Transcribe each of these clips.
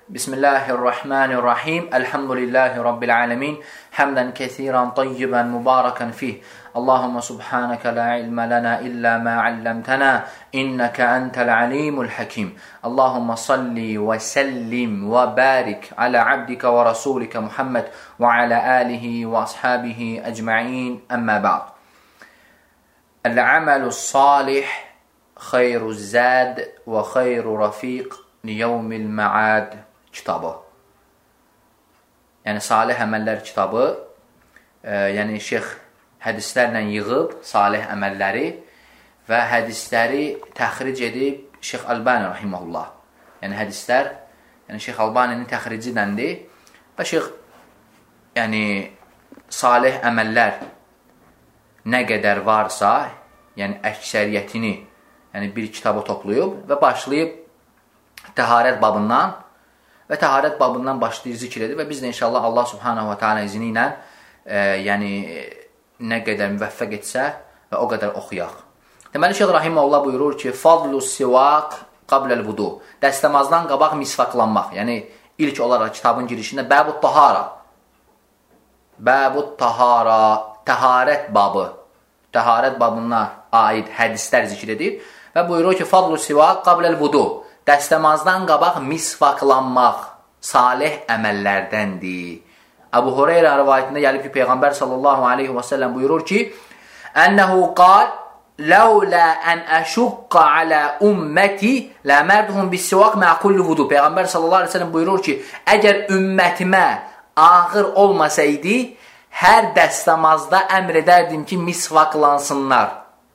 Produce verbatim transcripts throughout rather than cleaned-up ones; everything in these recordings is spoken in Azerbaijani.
Bismillahirrahmanirrahim. Elhamdülillahi Rabbil alemin. Hamdan kesiran tayyiban mübarakan fih. Allahumma subhanaka la ilme lana illa ma allamtana. İnneke entel alimul hakim. Allahumma salli ve sellim ve barik ala abdika ve rasulika Muhammed ve ala alihi ve ashabihi ecma'in. Amma ba'd. El-amelus salih hayruz zad ve hayru rafiq liyevmil ma'ad kitabı. Yəni, salih əməllər kitabı, e, yəni şeyx hədislərlə yığıb salih əməlləri və hədisləri təxric edib Şeyx Albani rahiməhullah. Yəni, hədislər, yəni Şeyx Albaninin təxricidəndir və şeyx, yəni, salih əməllər nə qədər varsa, yəni əksəriyyətini, yəni bir kitaba toplayıb və başlayıb təharət babından və təharət babından başlayır zikr edir və biz də inşallah Allah subhanahu wa ta'ala izni ilə e, yəni nə qədər müvəffəq etsə və o qədər oxuyaq. Deməli, Şeyx Rahiməhullah buyurur ki, Fadlu sivaq qabləl vudu. Dəstəmazdan qabaq misvaqlanmaq. Yəni, ilk olaraq kitabın girişində Bəbut tahara. Bəbut tahara, təharət babı. Təharət babına aid hədislər zikr edir və buyurur ki, Fadlu sivaq qabləl vudu. Dəstəmazdan qabaq misvaqlanmaq salih əməllərdəndir. Əbu Hüreyrə rivayətində gəlib ki, Peyğəmbər sallallahu aleyhi və səlləm buyurur ki, Ənəhu qal, Ləulə ən əşuqqa alə ümməti ləmərduhum bissivaq məə kulli vudu. Peyğəmbər sallallahu aleyhi və səlləm buyurur ki, əgər ümmətimə ağır olmasaydı, hər dəstəmazda əmr edərdim ki, misvaqlansınlar.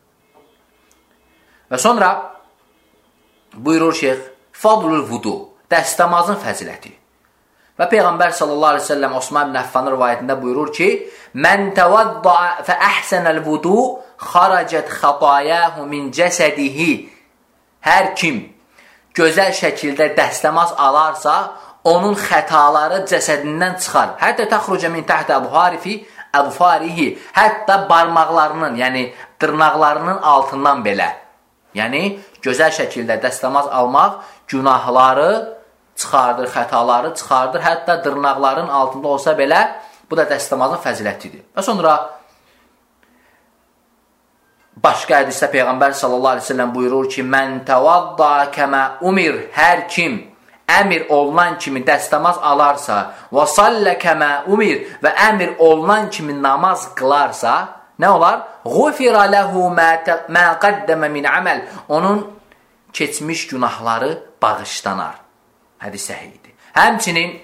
Və sonra buyurur şeyx, Fadlul vudu, dəstəmazın fəziləti. Və Peyğəmbər sallallahu aleyhi ve sellem Osman ibn Affan rivayətində buyurur ki, Mən təvadda'a fə əhsənəl vudu, xaracət xatayahu min cəsədihi. Hər kim gözəl şəkildə dəstəmaz alarsa, onun xətaları cəsədindən çıxar. Hətta təxrucə min təhtə əbharifi, əbfarihi. Hətta barmaqlarının, yəni dırnaqlarının altından belə. Yəni, gözəl şəkildə dəstəmaz almaq günahları çıxardır, xətaları çıxardır, hətta dırnaqların altında olsa belə, bu da dəstəmazın fəzilətidir. Və sonra başqa hədisdə Peyğəmbər sallallahu aleyhi ve sellem buyurur ki, Mən təvadda kəmə umir, hər kim əmir olunan kimi dəstəmaz alarsa, və sallə kəmə umir və əmir olunan kimi namaz qılarsa, nə olar? Ğufira ləhu mə qəddəmə min əməl. Onun keçmiş günahları bağışlanar. Hədis səhiyyidir. Həmçinin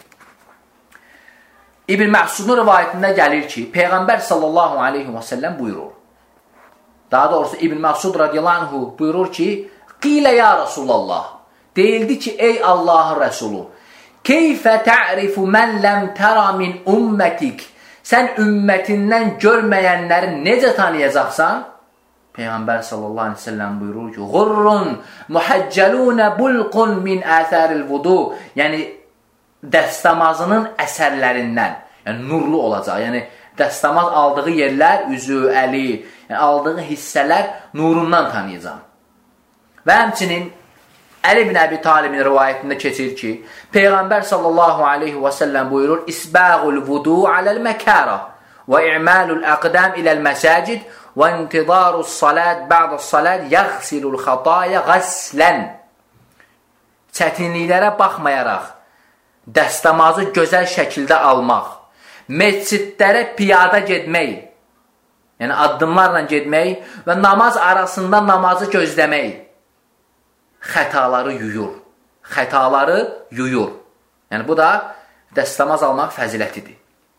İbn Məsudun rivayətində gəlir ki, Peyğəmbər sallallahu aleyhi və səlləm buyurur. Daha doğrusu İbn Məsud radiyallahu anhu buyurur ki, Qilə ya Rasulallah. Deyildi ki, ey Allahın Rəsulu, Keyfə tə'rifu mən ləm tərə min ümmətik. Sən ümmətindən görməyənləri necə tanıyacaqsan? Peyğəmbər sallallahu aleyhi ve sellem buyurur ki,Ğurrun muhaccəlunə bulqun min əsəril vudu. Yəni, dəstəmazının əsərlərindən, yəni nurlu olacaq. Yəni, dəstəmaz aldığı yerlər, üzü, əli, yəni, aldığı hissələr nurundan tanıyacaq. Və həmçinin Əli ibn Əbi Talibin rivayətində keçir ki, Peyğəmbər sallallahu aleyhi və səlləm buyurur, İsbəğul vudu aləl məkara və i'malul əqdam iləl məsəcid və intidarus salat ba'das salat yəğsilul xataya qəslən. Çətinliklərə baxmayaraq, dəstəmazı gözəl şəkildə almaq, məscidlərə piyada getmək, yəni addımlarla getmək və namaz arasında namazı gözləmək, xətaları yuyur. Xətaları yuyur. Yəni, bu da dəstəmaz almaq fəzilətidir.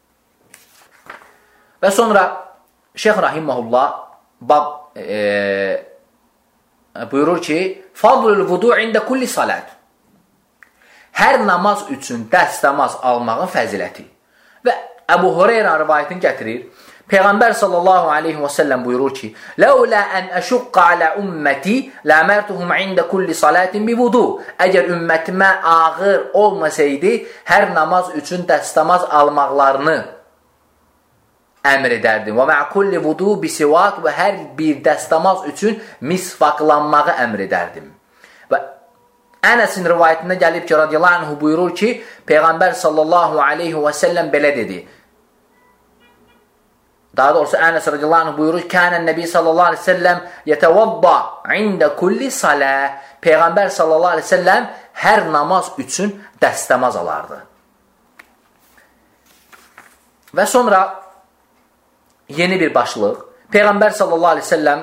Və sonra Şeyx Rahiməhullah bab e, buyurur ki, Fadlul vudu ində kulli salat. Hər namaz üçün dəstəmaz almağın fəziləti. Və Əbu Hüreyrə rivayətini gətirir. Peyğəmbər sallallahu aleyhi və səlləm buyurur ki, Ləulə ən əşuqqa alə ümməti ləmərtuhum ində kulli salatin bi vudu. Əgər ümmətimə ağır olmasaydı, hər namaz üçün dəstəmaz almaqlarını əmr edərdim. Və məə kulli vudu bi sivaq və hər bir dəstəmaz üçün misvaqlanmağı əmr edərdim. Və Ənəsin rivayətində gəlib ki, radiyallahu anhu buyurur ki, Peyğəmbər sallallahu aleyhi və səlləm belə dedi. Daha doğrusu Ənəs radiyallahu anhu buyurur ki, Kənən Nəbi sallallahu aleyhi və səlləm yətəvadda ində kulli salə. Peyğəmbər sallallahu aleyhi və səlləm hər namaz üçün dəstəmaz alardı. Və sonra yeni bir başlıq. Peyğəmbər sallallahu aleyhi və səlləm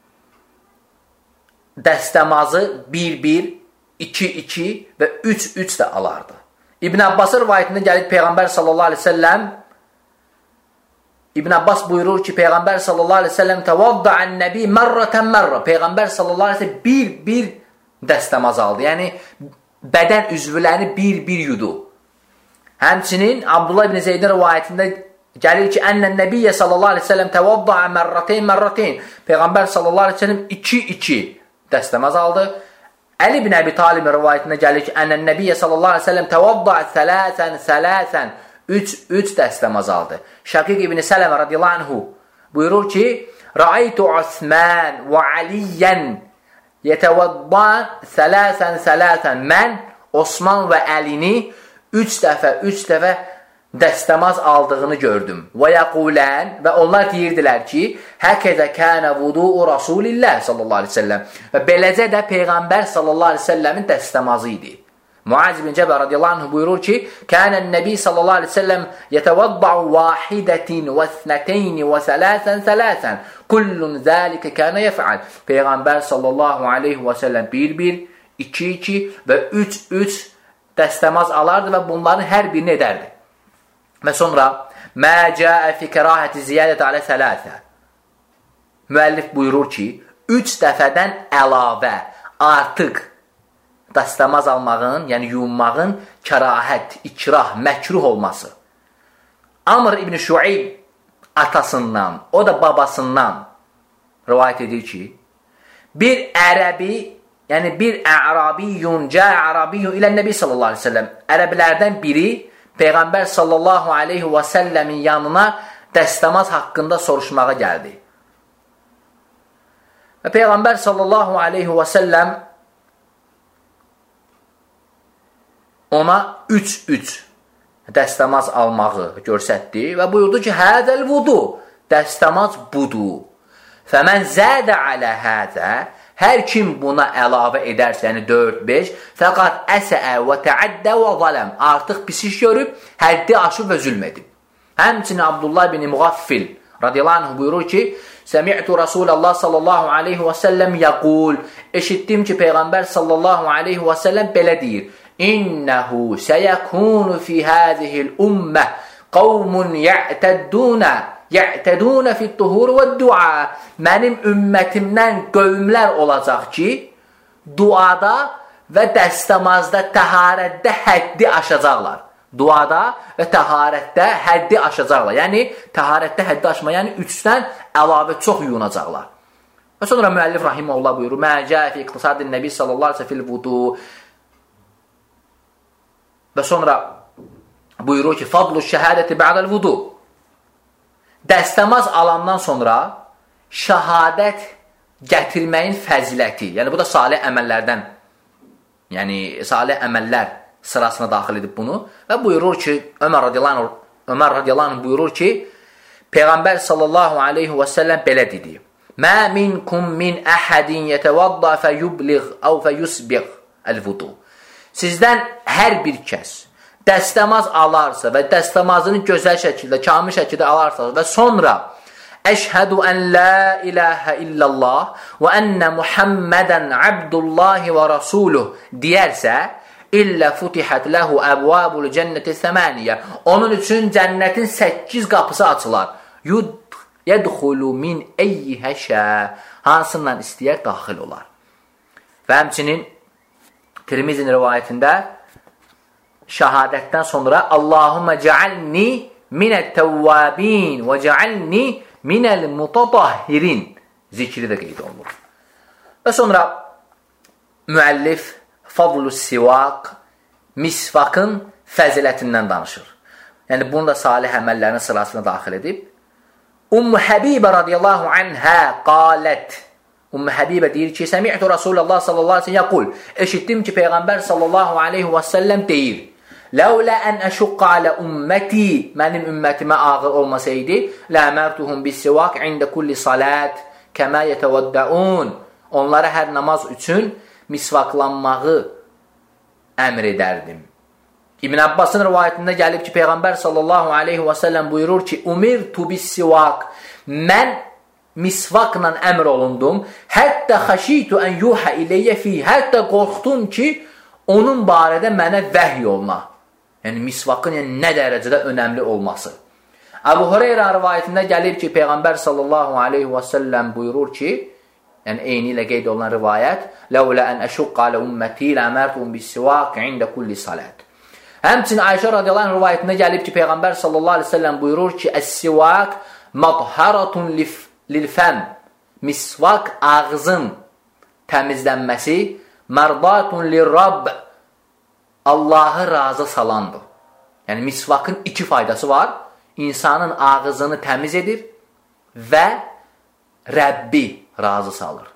dəstəmazı bir bir, iki iki və üç üç də alardı. İbn Abbasın rivayətində gəlib Peyğəmbər sallallahu aleyhi və səlləm İbn Abbas buyurur ki, Peyğəmbər sallallahu aleyhi və səlləm təvadda'an nəbi mərrətən mərrə. Peyğəmbər sallallahu aleyhi və səlləm bir bir dəstəmaz aldı. Yəni bədən üzvlərini bir bir yudu. Həmçinin Abdullah ibn Zeydin rivayətində gəlir ki, ənnən nəbiyyə sallallahu aleyhi və səlləm təvadda'a mərrəteyn mərrəteyn. Peyğəmbər sallallahu aleyhi və səlləm iki iki dəstəmaz aldı. Əli ibn Əbi Talib rivayətində gəlir ki, ənnən nəbiyyə sallallahu aleyhi və səlləm təvadda'a thələsən thələsən üç üç dəstəmaz aldı. Şaqiq ibn Sələmə radiyallahu anhu buyurur ki, Ra'aytu Osman və Aliyyən yətəvaddan thələsən thələsən. Mən Osman və Əlini üç dəfə üç dəfə dəstəmaz aldığını gördüm. Və yəqulən, və onlar deyirdilər ki, həkəzə kənə vudu'u Rasulillah sallallahu aleyhi ve sellem. Və beləcə də Peyğəmbər sallallahu aleyhi ve sellemin dəstəmazı idi. Muaz bin Cəbə radiyallahu anh buyurur ki, kənən nəbi sallallahu aleyhi ve sellem yətəvadda'u vahidətin və snəteyni və sələsən sələsən. Kullun zəlikə kənə yəfəal. Peyğəmbər sallallahu aleyhi ve sellem bir bir, iki iki və üç üç dəstəmaz alardı və bunların hər birini edərdi. Və sonra mə cəə fi kərahəti ziyadət alə sələsə. Müəllif buyurur ki, üç dəfədən əlavə, artıq dəstəmaz almağın, yəni yuyunmağın kərahət, ikrah, məkruh olması. Amr ibn Şuayb atasından, o da babasından rivayət edir ki, bir ərəbi, yəni bir ərabiyyun, cə ərabiyyun ilə Nəbi sallallahu aleyhi ve sellem, ərəbilərdən biri Peyğəmbər sallallahu aleyhi və səlləmin yanına dəstəmaz haqqında soruşmağa gəldi. Və Peyğəmbər sallallahu aleyhi və səlləm ona üç üç dəstəmaz almağı görsətdi və buyurdu ki, hədəl vudu, dəstəmaz budur. Fəmən zədə alə hədə, hər kim buna əlavə edərsə, yəni dörd beş, fəqat əsəə və təəddə və zaləm, artıq pisiş görüb, həddi aşıb və zülm edib. Həmçinin Abdullah bin Müğaffil radiyallahu anh buyurur ki, Səmi'tu Rasulallah sallallahu aleyhi və səlləm yəqul, eşitdim ki, Peyğəmbər sallallahu aleyhi və səlləm belə deyir, İnnəhu səyəkunu fi hədihil ümmə qavmun yə'təddunə yə'tədunə fit-tuhur və dua. Mənim ümmətimdən qövmlər olacaq ki, duada və dəstəmazda, təharətdə həddi aşacaqlar. Duada və təharətdə həddi aşacaqlar. Yəni, təharətdə həddi aşma, yəni üçdən əlavə çox yuyunacaqlar. Və sonra müəllif rahiməhullah buyurur, Mə cəə fi iqtisadin nəbi sallallahu aleyhi və fil vudu. Və sonra buyurur ki, fadlu şəhədəti bə'dəl vudu. Dəstəmaz alandan sonra şəhadət gətirməyin fəziləti, yəni bu da salih əməllərdən, yəni salih əməllər sırasına daxil edib bunu və buyurur ki, Ömər radiyallahu, Ömər radiyallahu buyurur ki, Peyğəmbər sallallahu aleyhi və səlləm belə dedi, Mə minkum min əhədin yətəvadda fəyubliğ əv fəyusbiğ əl-vudu. Sizdən hər bir kəs dəstəmaz alarsa və dəstəmazını gözəl şəkildə, kamil şəkildə alarsa və sonra əşhədu ən la ilahə illallah və ənə Muhammədən abdullahi və rasuluh deyərsə, illə futihət ləhu əbvabul cənnəti səməniyyə. Onun üçün cənnətin səkkiz qapısı açılar. Yədxulu min əyyihə şə, hansından istəyər daxil olar. Və həmçinin Tirmizin rivayətində şəhadətdən sonra Allahumma cəalni minət-təvvabin və cəalni minəl-mutatahhirin zikri də qeyd olunur. Və sonra müəllif fadlus sivaq, misvaqın fəzilətindən danışır. Yəni bunu da salih əməllərin sırasına daxil edib. Ümmü Həbibə radiyallahu anhə qalət. Ümmü Həbibə deyir ki, Səmi'tu Rasulullah sallallahu aleyhi ve sellem yaqul. Eşitdim ki, Peyğəmbər sallallahu aleyhi ve sellem deyir. Ləulə ən əşuqqa alə ümməti, mənim ümmətimə ağır olmasaydı, ləmərtuhum bis-sivak ində kulli salat, kəmə yətəvəddəun. Onlara hər namaz üçün misvaklanmağı əmr edərdim. İbn Abbasın rivayətində gəlib ki, Peyğəmbər sallallahu aleyhi və səlləm buyurur ki, umirtu bis-sivak, mən misvakla əmr olundum, hətta xəşitu ən yuhə iləyyə fi, hətta qorxdum ki, onun barədə mənə vəhy oluna. Yəni, misvakın yəni, nə dərəcədə önəmli olması. Əbu Hüreyrə rivayətində gəlib ki, Peyğəmbər sallallahu aleyhi və səlləm buyurur ki, yəni eyni ilə qeyd olunan rivayət, ləulə ən əşuqqa alə ümməti ləmərtum bis-sivak ində kulli salat. Həmçinin Ayşə radiyallahu anh rivayətində gəlib ki, Peyğəmbər sallallahu aleyhi və səlləm buyurur ki, əs-sivak madharatun lil-fəm, misvak ağzın təmizlənməsi, mərdatun lir-rabb, Allahı razı salandır. Yəni, misvakın iki faydası var. İnsanın ağzını təmiz edir və Rəbbi razı salır.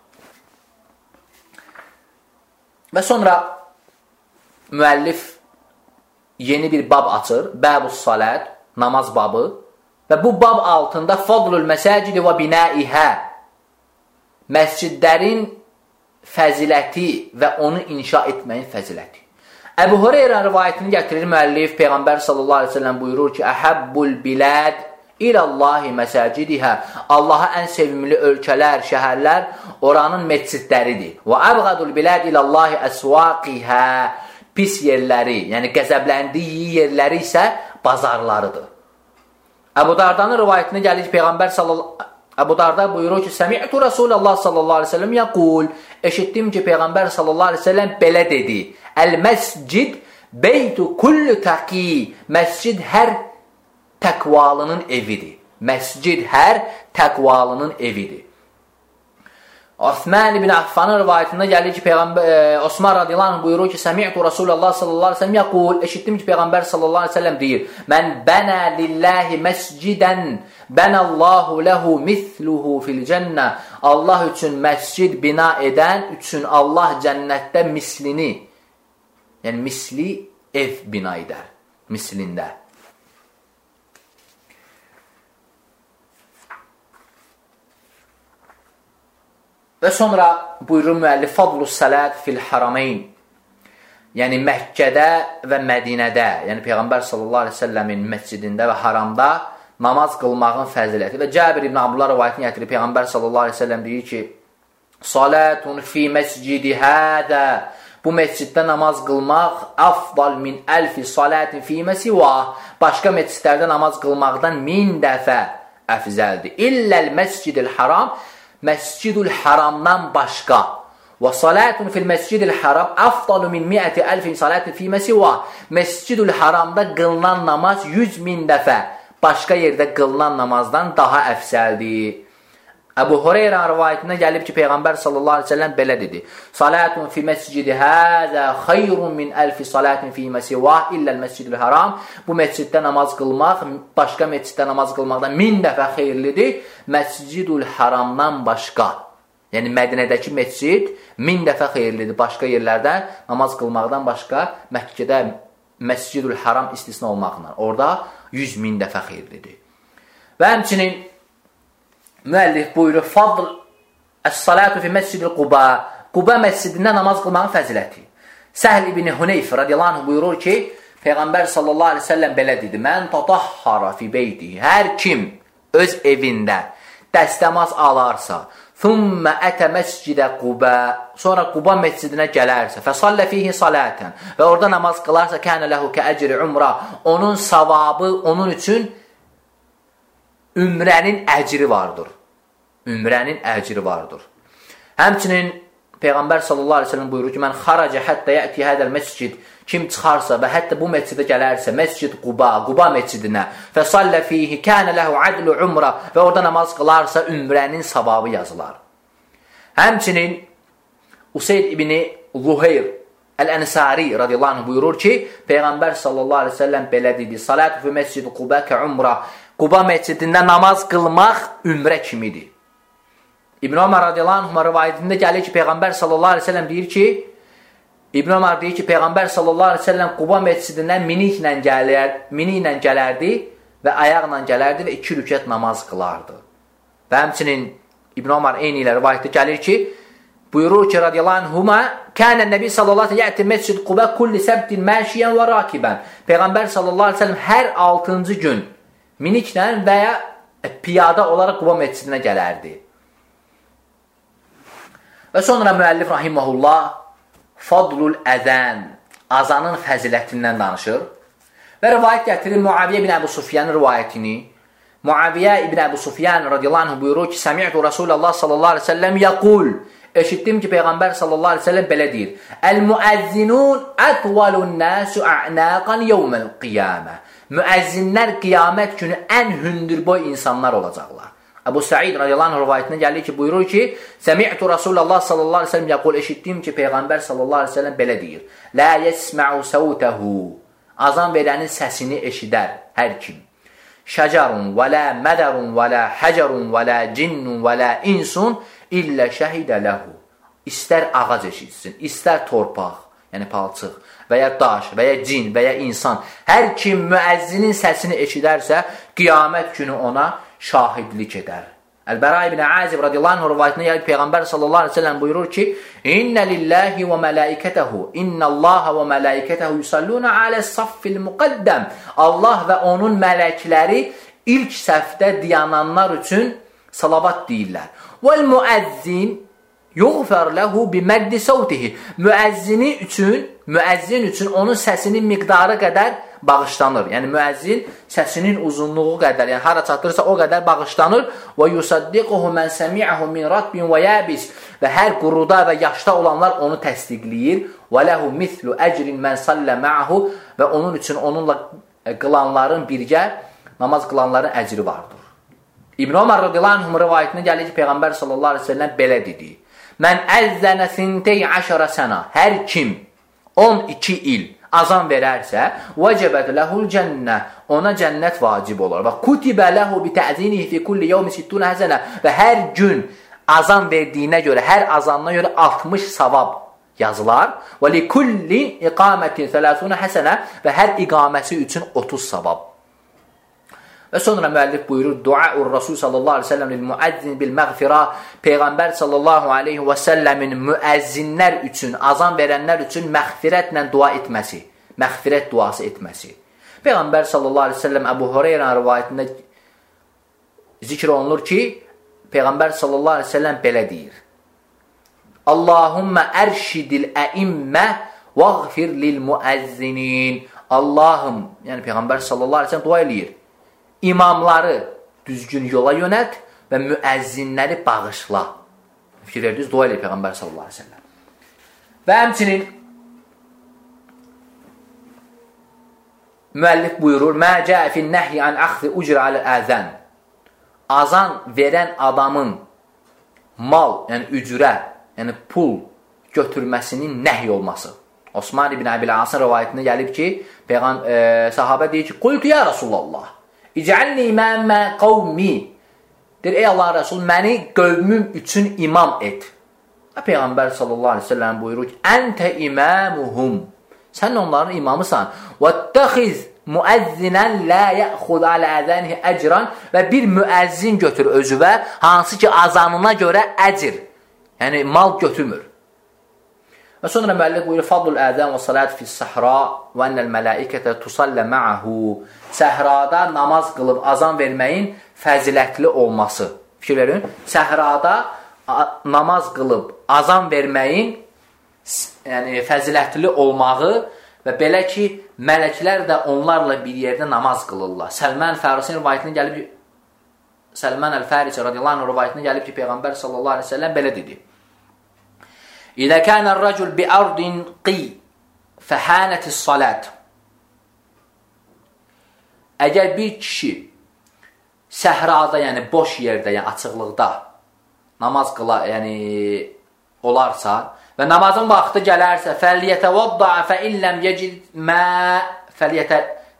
Və sonra müəllif yeni bir bab açır. Bəbus salat, namaz babı. Və bu bab altında fadlul məsəcidi və binəihə, məscidlərin fəziləti və onu inşa etməyin fəziləti. Əbu Hüreyrə rivayətini gətirir müəllif, Peyğəmbər sallallahu aleyhi ve sellem buyurur ki, Əhəbbul biləd İləllahi məsəcidihə, Allaha ən sevimli ölkələr, şəhərlər oranın məscidləridir. Və əbğədul biləd İləllahi əsvaqihə, pis yerləri, yəni qəzəbləndiyi yerləri isə bazarlarıdır. Əbu Dardanın rivayətini gəlir ki, Peyğəmbər sallallahu Əbu Darda buyurur ki, Səmi'tu Rasulullah sallallahu aleyhi ve sellem yaqul, eşitdim ki, Peyğəmbər sallallahu aleyhi ve sellem belə dedi, Əl-məscid beytu kullu təqi, məscid hər təqvalının evidir. Məscid hər təqvalının evidir. Osman ibn Affanın rivayətində gəlir ki, Peyğəmbər Osman radiyallahu anh buyurur ki, Səmi'tu Rasulullah sallallahu aleyhi ve sellem yaqul, eşitdim ki, Peyğəmbər sallallahu aleyhi ve sellem deyir, Mən bənə lillahi məscidən bənəllahu ləhu misluhu fil cənnə, Allah üçün məscid bina edən üçün Allah cənnətdə mislini, yəni misli ev bina edər, mislində. Və sonra buyurur müəllif, Fadlus salat fil harameyn, yəni Məkkədə və Mədinədə, yəni Peyğəmbər sallallahu aleyhi ve səlləmin məscidində və haramda namaz qılmağın fəziləti. Və Cəbir ibn Abdullah rivayətini gətirir, Peyğəmbər sallallahu aleyhi ve səlləm deyir ki, Salatun fi məscidi hədə, bu məsciddə namaz qılmaq afdal min əlfi salatin fi məsivah, başqa məscidlərdə namaz qılmaqdan min dəfə əfzəldir. İlləl məscidil haram, məscidül haramdan başqa. Və salatun fil məscidil haram afdalu min mi'əti əlfin salatin fi məsivah, məscidül haramda qılınan namaz yüz min dəfə başqa yerdə qılınan namazdan daha əfsəldir. Əbu Hüreyrə rivayətində gəlib ki, Peyğəmbər sallallahu aleyhi ve sellem belə dedi, Salatun fi məscidi həzə xayrun min əlfi salatin fi məsivah illəl məscidül haram, bu məsciddə namaz qılmaq, başqa məsciddə namaz qılmaqdan min dəfə xeyirlidir, məscidül haramdan başqa. Yəni, Mədinədəki məscid min dəfə xeyirlidir, başqa yerlərdə namaz qılmaqdan başqa, Məkkədə məscidül haram istisna olmaqla, orada yüz min dəfə xeyirlidir. Və həmçinin müəllif buyurur, Fadl əs-salatu fi məscid-i Quba, Quba məscidində namaz qılmağın fəziləti. Səhl ibn Huneyf radiyallahu anh buyurur ki, Peyğəmbər sallallahu aleyhi ve sellem belə dedi, Mən tatahhara fi beyti, hər kim öz evində dəstəmaz alarsa, thumma ətə məscidə Quba, sonra Quba məscidinə gələrsə, fəsallə fihi salətən, və orada namaz qılarsa, kənə ləhu kə əcri umra, onun savabı, onun üçün ümrənin əcri vardır. Ümrənin əcri vardır. Həmçinin Peyğəmbər sallallahu aleyhi ve sellem buyurur ki, Mən xaracə həttə yəti hədəl məscid, kim çıxarsa və hətta bu məscidə gələrsə, məscid Quba, Quba məscidinə, fəsallə fihi, kənə ləhu adlu umra, və orada namaz qılarsa, ümrənin savabı yazılar. Həmçinin Useyd ibn Zuheyr Əl-Ənsari radiyallahu anh buyurur ki, Peyğəmbər sallallahu aleyhi ve sellem belə dedi, Salatu fi məscid Quba kə umra, Quba məscidində namaz qılmaq ümrə kimidir. İbn Ömər radiyallahu anh rivayətində gəlir ki, Peyğəmbər sallallahu aleyhi ve sellem deyir ki, İbn Ömər deyir ki, Peyğəmbər sallallahu aleyhi ve sellem Quba məscidindən miniklə gələr, miniklə gələrdi və ayaqla gələrdi və iki rükət namaz qılardı. Və həmçinin İbn Ömər eyni ilə rivayətdə gəlir ki, buyurur ki, radiyallahu anhuma, kənə nəbi sallallahu aleyhi ve sellem yəti məscid Quba kulli səbtin məşiyən və rakibən. Peyğəmbər sallallahu aleyhi ve sellem hər altıncı gün miniklə və ya piyada olaraq Quba məscidinə gələrdi. Və sonra müəllif rahiməhullah fadlul əzən, azanın fəzilətindən danışır və rivayət gətirir Muaviyyə ibn Əbu Sufyanın rivayətini. Muaviyyə ibn Əbu Sufyan radiyallahu anh buyurur ki, Səmi'tu Rasulullah sallallahu aleyhi ve sellem yəqul, eşitdim ki, Peyğəmbər sallallahu aleyhi ve sellem belə deyir, Əl-müəzzinun ətvalun nəsu a'naqan yevməl qiyamə. Müəzzinlər qiyamət günü ən hündürboy insanlar olacaqlar. Əbu Said radiyallahu anh rivayətində gəlir ki, buyurur ki, Səmi'tu Rasulullah sallallahu aleyhi ve sellem yəqul, eşitdim ki, Peyğəmbər sallallahu aleyhi ve sellem belə deyir, Lə yəsmə'u səvtəhu, azan verənin səsini eşidər hər kim. Şəcarun və lə mədərun və lə həcərun və lə cinnun və lə insun illə şəhidə ləhu. İstər ağac eşitsin, istər torpaq, yəni palçıq və ya daş və ya cin və ya insan. Hər kim müəzzinin səsini eşidərsə, qiyamət günü ona şahidlik edər. Əl-Bəra ibn Azib radiyallahu anh rivayətində gəlir Peyğəmbər sallallahu aleyhi ve sellem buyurur ki, İnnə lillahi və mələikətəhu, İnnəllaha və mələikətəhu yusalluna aləs-saffil müqəddəm. Allah və onun mələkləri ilk səfdə dayananlar üçün salavat deyirlər. Vəl-müəzzin yuğfər ləhu biməddi səvtihi. Müəzzini üçün, müəzzin üçün onun səsinin miqdarı qədər bağışlanır. Yəni müəzzin səsinin uzunluğu qədər, yəni hara çatdırırsa o qədər bağışlanır. Və yusaddiquhu men semi'ahu min ratbin və yabis. Və hər quruda və yaşda olanlar onu təsdiqləyir. Və lehu mislu ecrin men sallə ma'ahu. Və onun üçün onunla qılanların birgə namaz qılanların əcri vardır. İbn Ömər radiyallahu anh rivayətində gəlir ki, Peyğəmbər sallallahu aleyhi ve sellem belə dedi. Mən əzzənə sintey əşərə sənə. Hər kim on iki il azan verərsə, vəcəbət ləhul cənnə, ona cənnət vacib olur. Və kutibə ləhu bi təzinihi fi kulli yevmi sittuna həsənə. Və hər gün azan verdiyinə görə, hər azanına görə altmış savab yazılar. Və li kulli iqamətin sələsuna həsənə. Və hər iqaməsi üçün otuz savab. Və sonra müəllif buyurur, Duaur Rasul sallallahu aleyhi ve sellem lil müəzzin bil məğfirə. Peyğəmbər sallallahu aleyhi ve sellemin müəzzinlər üçün, azan verənlər üçün məğfirətlə dua etməsi, məğfirət duası etməsi. Peyğəmbər sallallahu aleyhi ve sellem Əbu Hureyra rivayətində zikr olunur ki, Peyğəmbər sallallahu aleyhi ve sellem belə deyir. Allahümmə ərşidil əimmə vəğfir lil müəzzinin. Allahım, yəni Peyğəmbər sallallahu aleyhi ve sellem dua eləyir. İmamları düzgün yola yönət və müəzzinləri bağışla. Fikir verdiniz, dua eləyir Peyğəmbər sallallahu aleyhi ve sellem. Və həmçinin müəllif buyurur, Mə cəə fin nəhi an əxzi ucra alə-əzən. Azan verən adamın mal, yəni ücrə, yəni pul götürməsinin nəhi olması. Osman ibn Əbil Asın rivayətində gəlib ki, Peyğəm, e, sahabə deyir ki, Qultu ya Rasulallah, İcəlni imamə qavmi. Deyir, ey Allah Rəsul, məni qövmüm üçün imam et. Və Peyğəmbər sallallahu aleyhi ve sellem buyurur ki, Əntə imamuhum. Sən onların imamısan. وَاتَّخِذْ مُؤَذِّنًا لَا يَأْخُذْ عَلَى əzənihi əcran. Və bir müəzzin götür özüvə, hansı ki azanına görə əcr, yəni mal götürmür. Və sonra müəllif buyurur, Fadlul əzən və salat fis-səhra və ennəl mələikətə tusallə ma'ahu. Səhrada namaz qılıb azan verməyin fəzilətli olması. Fikir verin, səhrada namaz qılıb azan verməyin yəni, fəzilətli olmağı və belə ki, mələklər də onlarla bir yerdə namaz qılırlar. Səlmən Fərisin rivayətində gəlib, Səlmən Əl-Fərisi radiyallahu anh rivayətində gəlib ki, Peyğəmbər sallallahu aleyhi ve sellem belə dedi. İzə kənər rəcul bi ardin qi fəhənətis salat. Əgər bir kişi səhrada, yəni boş yerdə, yəni açıqlıqda namaz qıla, yəni olarsa və namazın vaxtı gələrsə, fəliyyətəvadda fəilləm yecid mə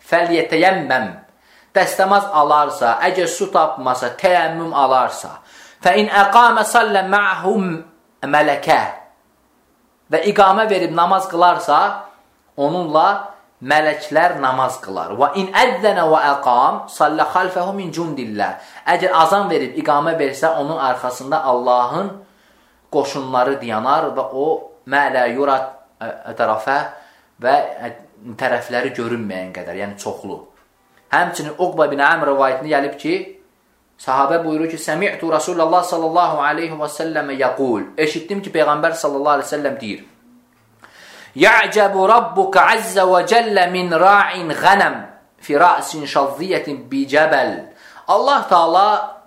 fəliyyətəyəmməm. Dəstəmaz alarsa, əgər su tapmasa, təyəmmüm alarsa, فَاِنْ اَقَامَ صَلَّ مَعْهُمْ مَلَكَةً Və iqamə verib namaz qılarsa, onunla mələklər namaz qılar. وَاِنْ اَذَّنَ وَاَقَامَ صَلَّ خَلْفَهُ مِنْ جُنْدِ اللّٰهِ Əgər azan verib iqamə versə, onun arxasında Allahın qoşunları dayanar və o mələ yurat tərəfə və tərəfləri görünməyən qədər, yəni çoxlu. Həmçinin Uqba bin Əmr rivayətində gəlib ki, sahabə buyurur ki, Səmi'tu Rasulullah sallallahu aleyhi və səlləmə yəqul. Eşitdim ki, Peyğəmbər sallallahu aleyhi və səlləm deyir. Ya'cabu rabbuka azza və cəllə min ra'in ghanam fi ra'sin şazziyyətin bi cəbəl. Allah Taala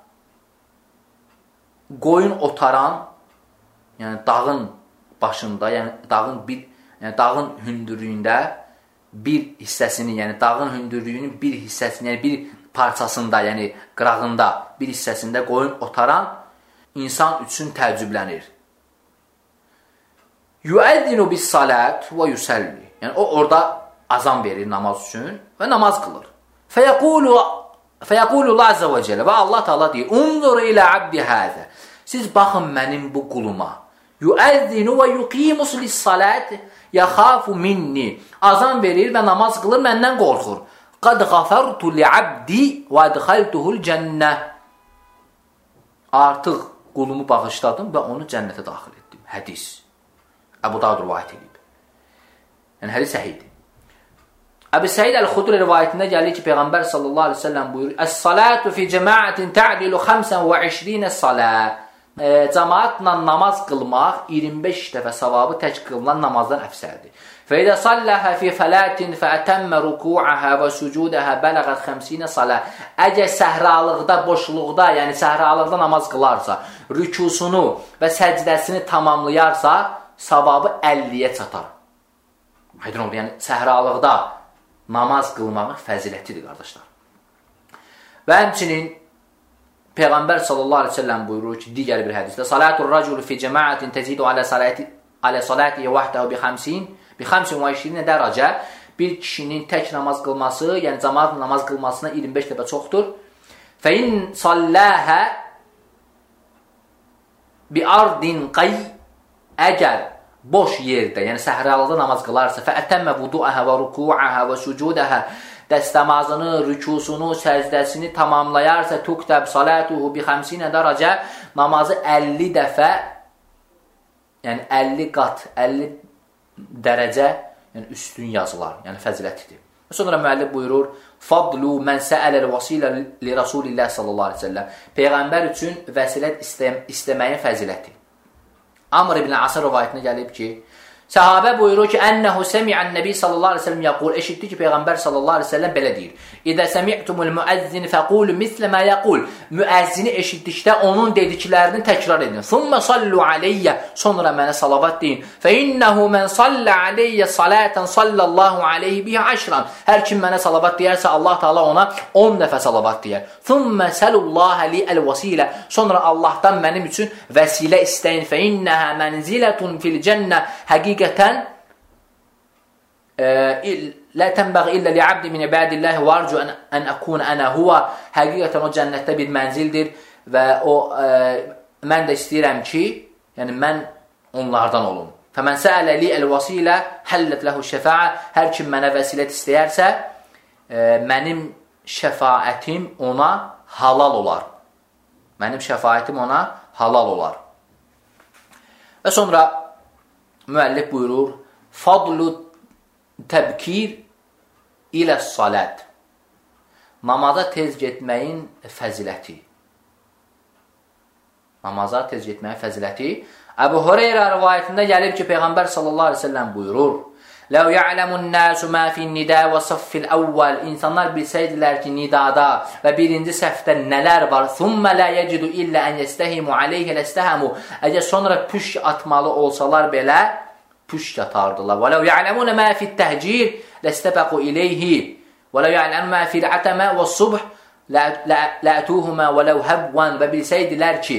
qoyun otaran, yəni dağın başında, yəni dağın bir, yəni dağın hündürlüyündə bir hissəsini, yəni dağın hündürlüyünün bir hissəsini, yəni bir parçasında, yəni qırağında bir hissəsində qoyun otaran insan üçün təəccüblənir. Yuəzzinu bis salat və yusalli. Yəni o orada azan verir namaz üçün və namaz qılır. Fəyəqulu fəyəqulu Allah azza və cəllə və Allah Taala deyir: "Unzur ilə abdi hada." Siz baxın mənim bu quluma. Yuəzzinu və yuqimus lis salat yaxafu minni. Azan verir və namaz qılır, məndən qorxur. Qad ghafartu li abdi və adxaltuhul cənnə. Artıq qulumu bağışladım və onu cənnətə daxil etdim. Hədis. Əbu Davud rivayət edib. Yəni hədis səhihdir. Əbu Səid Əl-Xudri rivayətində gəlir ki, Peyğəmbər sallallahu əleyhi və səlləm buyurur: "Es-salatu fi cemaatin ta'dilu xamsən və iyirmə salat." E, cemaatla namaz qılmaq iyirmi beş dəfə savabı tək qılınan namazdan əfsəldir. فَإِذَا صَلَّهَا فِي فَلَاتٍ فَأَتَمَّ رُكُوعَهَا وَسُجُودَهَا بَلَغَتْ خَمْسِينَ صَلَاةً Əgər səhralıqda, boşluqda, yəni səhralıqda namaz qılarsa, rükusunu və səcdəsini tamamlayarsa, savabı əlliyə çatar. Aydın oldu, yəni səhralıqda namaz qılmağın fəzilətidir, qardaşlar. Və həmçinin Peyğəmbər sallallahu aleyhi ve sellem buyurur ki, digər bir hədisdə: "Salatul racul fi cemaatin tezidu ala salati ala salatihi wahdahu bi xamsin bi xamsin və iyirmə dərəcə." Bir kişinin tək namaz qılması, yəni cemaat namaz qılmasına iyirmi beş dəfə çoxdur. "Fe in sallaha bi ardin qay" Əgər boş yerdə, yəni səhralıqda namaz qılarsa, "Fe atamma vudu'aha və ruku'aha və sucudaha" dəstəmazını, rükusunu, səcdəsini tamamlayarsa, tuktab salatuhu bi xamsinə dərəcə, namazı əlli dəfə, yəni əlli qat, əlli dərəcə, yəni üstün yazılar, yəni fəzilətidir. Sonra müəllif buyurur: "Fadlu men sa'aləl vasilə li Rasulillah sallallahu əleyhi və səlləm." Peyğəmbər üçün vəsilət istəməyin fəziləti. Amr ibn As rivayətində gəlib ki, sahabə buyurur ki, "Ənəhu səmi'ən nəbi sallallahu əleyhi və səlləm yəqul." Eşitdi ki, Peyğəmbər sallallahu əleyhi və səlləm belə deyir: "İdə səmi'tumul müəzzin fəqulu mislə mə yəqul." Müəzzini eşitdikdə onun dediklərini təkrar edin. "Thumma sallu aleyyə." Sonra mənə salavat deyin. "Fə innəhu mən salla aleyyə salatan sallallahu aleyhi bihi aşran." Hər kim mənə salavat deyərsə, Allah Taala ona on dəfə salavat deyər. "Thumma salullaha li al-vasilə." Sonra Allahdan mənim üçün vəsilə istəyin. "Fə innəha mənzilatun fil cənnə." Həqiqətən la tənbəği illə li'abdi min ibadillahi və arcu ən əkun ənə huvə. Həqiqətən o cənnətdə bir mənzildir və o e, mən də istəyirəm ki, yəni mən onlardan olum. Fəmən səələ li əl-vasilə həllət ləhu şəfaə. Hər kim mənə vəsilət istəyərsə, e, mənim şəfaətim ona halal olar. Mənim şəfaətim ona halal olar. Və sonra müəllif buyurur: "Fadlu təbkir ilə salat." Namaza tez getməyin fəziləti. Namaza tez getməyin fəziləti. Əbu Hüreyrə rivayətində gəlib ki, Peyğəmbər sallallahu əleyhi və səlləm buyurur: "Ləv ya'lamun nasu ma fi'n-nida və saffil awwal." İnsanlar bilsəydilər ki, nidada və birinci səfdə nələr var, "Thumma la yajidu illa an yastahimu alayhi lastahamu." Əgər sonra püşk atmalı olsalar belə püşk atardılar. "Və ləv ya'lamuna ma fi't-təhcir lastabaqu ilayhi." Və ləv ya'lamu ma fi'l-atama və-subh la'tuhuma və ləv habwan. Və bilsəydilər ki,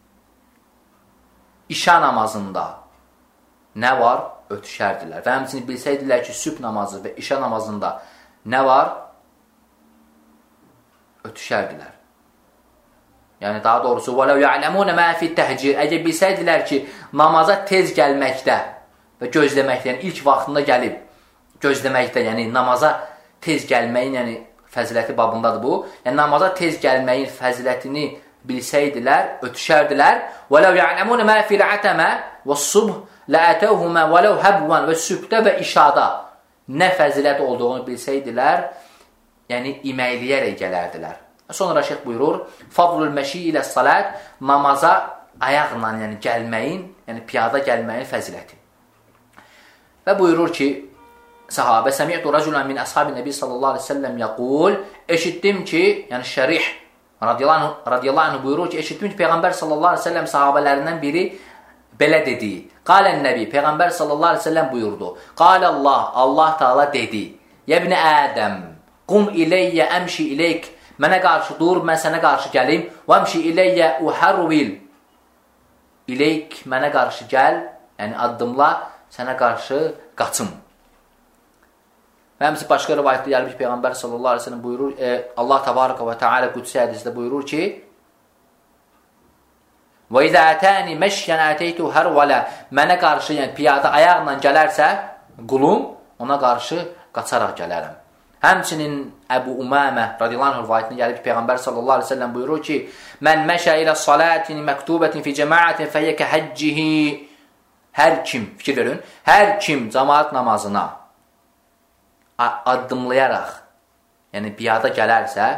işa namazında nə var? Ötüşərdilər. Və həmçinin bilsəydilər ki, sübh namazı və işa namazında nə var? Ötüşərdilər. Yəni, daha doğrusu, وَلَوْ يَعْلَمُونَ مَا فِي التَّهْجِرِ Əgər bilsəydilər ki, namaza tez gəlməkdə və gözləməkdə, yəni ilk vaxtında gəlib, gözləməkdə, yəni namaza tez gəlməyin, yəni fəziləti babındadır bu. Yəni, namaza tez gəlməyin fəzilətini bilsəydilər, ötüşərdilər. وَلَوْ يَعْلَمُونَ مَا فِي الْعَتَمَ وَالصُّبْهِ لَأَتَوْهُمَا وَلَوْ هَبْوًا Və sübhdə və işada nə fəzilət olduğunu bilsəydilər, yəni iməyləyərək gələrdilər. Sonra şeyx buyurur, Fadlul məşi ilə salat, namaza ayaqla, yəni gəlməyin, yəni piyada gəlməyin fəziləti. Və buyurur ki, sahabə, Səmi'tu rəculan min əshabi nəbi sallallahu aleyhi ve sellem yəqul, eşitdim ki, yəni şərih radiyallahu anh buyurur ki, eşitdim ki, Peyğəmbər sallallahu aleyhi ve sellem sahabələrindən biri belə dedi. Qalən nəbi, Peyğəmbər sallallahu aleyhi ve sellem buyurdu. Qalallah, Allah Teala dedi, Yəbni Ədəm, qum iləyyə əmşi iləyk, mənə qarşı dur, mən sənə qarşı gəlim. Vəmşi iləyyə uharvil. İləyk, mənə qarşı gəl, yəni addımla, sənə qarşı qaçım. Və həmsi başqa rivayətdə gəlmiş Peyğəmbər sallallahu aleyhi ve sellem buyurur, e, Allah təbaraka və teala qudsi hədisdə buyurur ki, Və izə ətəni məşkən ətəytu hərvələ, mənə qarşı, yəni piyada ayaqla gələrsə, qulum, ona qarşı qaçaraq gələrəm. Həmçinin Əbu Umamə radiyallahu anh rivayətində gəlib ki, Peyğəmbər sallallahu aleyhi ve sellem buyurur ki, Mən məşə ilə salatin məktubətin fi cəmaətin fəyyəkə həccihi. Hər kim, fikir verin, hər kim cəmaat namazına addımlayaraq, yəni piyada gələrsə,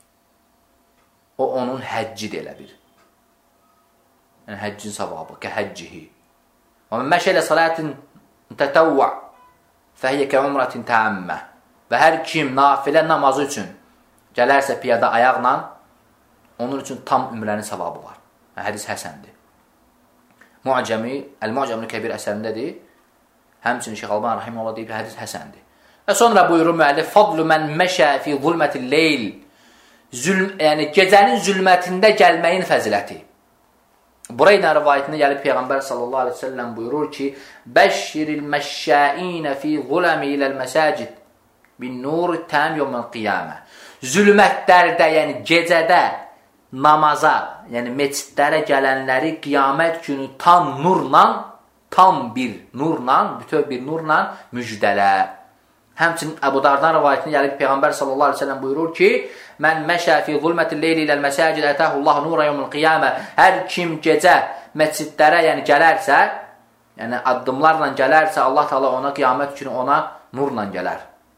o onun həccidir elə bir. Yəni həccin savabı, kə həccihi. Və mən məşə ilə salatin tətəvvə fəhiyyəkə umratin təəmmə. Və hər kim nafilə namazı üçün gələrsə piyada ayaqla, onun üçün tam ümrənin savabı var. Hədis həsəndir. Mu'cəmi, Əl-Mu'cəmül Kəbir əsərindədir. Həmçinin Şeyx Albani rahimehullah deyib ki, hədis həsəndir. Və sonra buyurur müəllif, Fadlu mən məşə fi zulmətil leyl. Yəni, gecənin zülmətində gəlməyin fəziləti. Burayla rivayətində gəlib Peyğəmbər sallallahu aleyhi ve sellem buyurur ki, Bəşşiril məşşəinə fi zuləmi iləl məsəcid bin nur təm yevmel qiyamə. Zülmətlərdə, yəni gecədə namaza, yəni meçidlərə gələnləri qiyamət günü tam nurla, tam bir nurla, bütöv bir nurla müjdələ. Həmçinin Əbu Dardan rivayətində gəlib Peyğəmbər sallallahu aleyhi ve sellem buyurur ki, Mən məşə fi zulmətil leyli iləl məsəcid ətəhullahu nura yevmel qiyamə. Hər kim gecə meçidlərə, yəni gələrsə, yəni addımlarla gələrsə, Allah Teala ona qiyamət günü ona nurla gələr.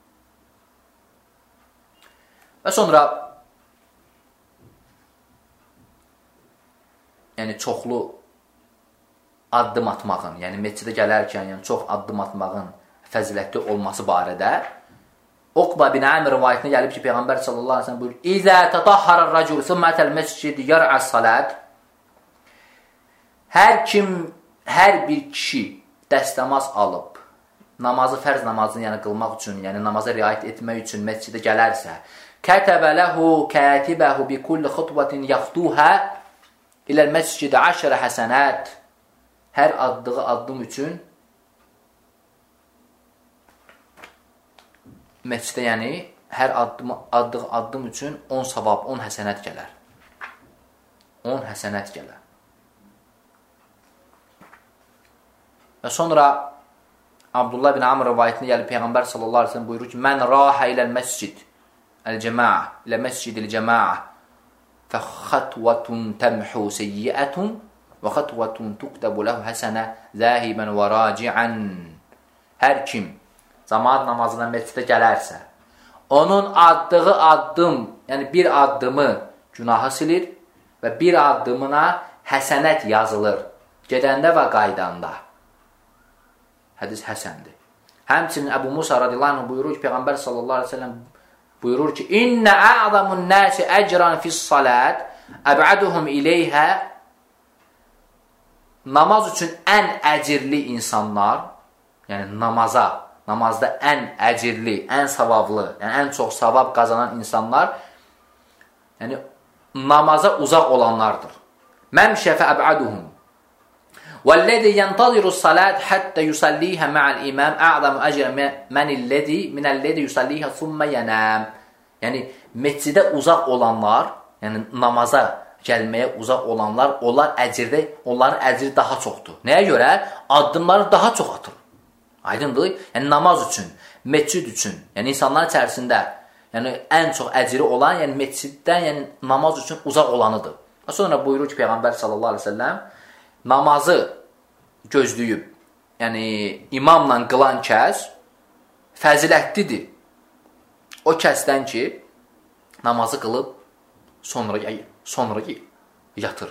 Və sonra yəni çoxlu addım atmağın, yəni məscidə gələrkən yəni çox addım atmağın fəzilətli olması barədə Uqba bin Amir rivayətində gəlib ki, Peyğəmbər sallallahu əleyhi və səlləm buyurur: "İzə tatahhara ar-racul thumma atal-məscid yar'as-salat." Hər kim, hər bir kişi dəstəmaz alıb namazı, fərz namazını yəni qılmaq üçün, yəni namaza riayət etmək üçün məscidə gələrsə, "Kataba lahu katibahu bi kulli khutwatin yaxtuha ila al-masjid ashara hasanat." Hər addığı addım üçün məscidə, yəni hər addım, addığı addım üçün on savab, on həsənət gələr. on həsənət gələr. Və sonra Abdullah bin Amr rivayətində gəlib Peyğəmbər sallallahu əleyhi və səlləm buyurur ki: "Mən raha iləl məscid el-cema'a, ilə məscid el-cema'a, fa xatwatun tamhu sayyi'atun və xatwatun tuktabu lahu hasana zahiban və raci'an." Hər kim cemaat namazına məscidə gələrsə, onun addığı addım, yəni bir addımı günahı silir və bir addımına həsənət yazılır, gedəndə və qaydanda. Hədis həsəndir. Həmçinin Əbu Musa radiyallahu anh buyurur ki, Peyğəmbər sallallahu əleyhi və səlləm buyurur ki: "İnnə a'zamun nasi əcran fis-salat, əb'aduhum ileyhə." Namaz üçün ən əcirli insanlar, yəni namaza, namazda ən əcirli, ən savablı, yəni ən çox savab qazanan insanlar, yəni namaza uzaq olanlardır. Məmşə fəəb'aduhum. وَالَّذِي يَنْتَظِرُ الصَّلَاةِ حَتَّى يُصَلِّيهَا مَعَ الْإِمَامِ أَعْظَمُ أَجْرًا مِنَ الَّذِي مِنَ الَّذِي يُصَلِّيهَا ثُمَّ يَنَامُ. Yəni məscidə uzaq olanlar, yəni namaza gəlməyə uzaq olanlar, onlar əcirdə, onların əcri daha çoxdur. Nəyə görə? Addımları daha çox atır. Aydındır? Yəni namaz üçün, məscid üçün, yəni insanlar içərisində yəni ən çox əcri olan, yəni məsciddən, yəni namaz üçün uzaq olanıdır. Və sonra buyurur ki, Peyğəmbər sallallahu əleyhi və səlləm namazı gözləyib, yəni imamla qılan kəs fəzilətlidir. O kəsdən ki, namazı qılıb sonra sonra yatır.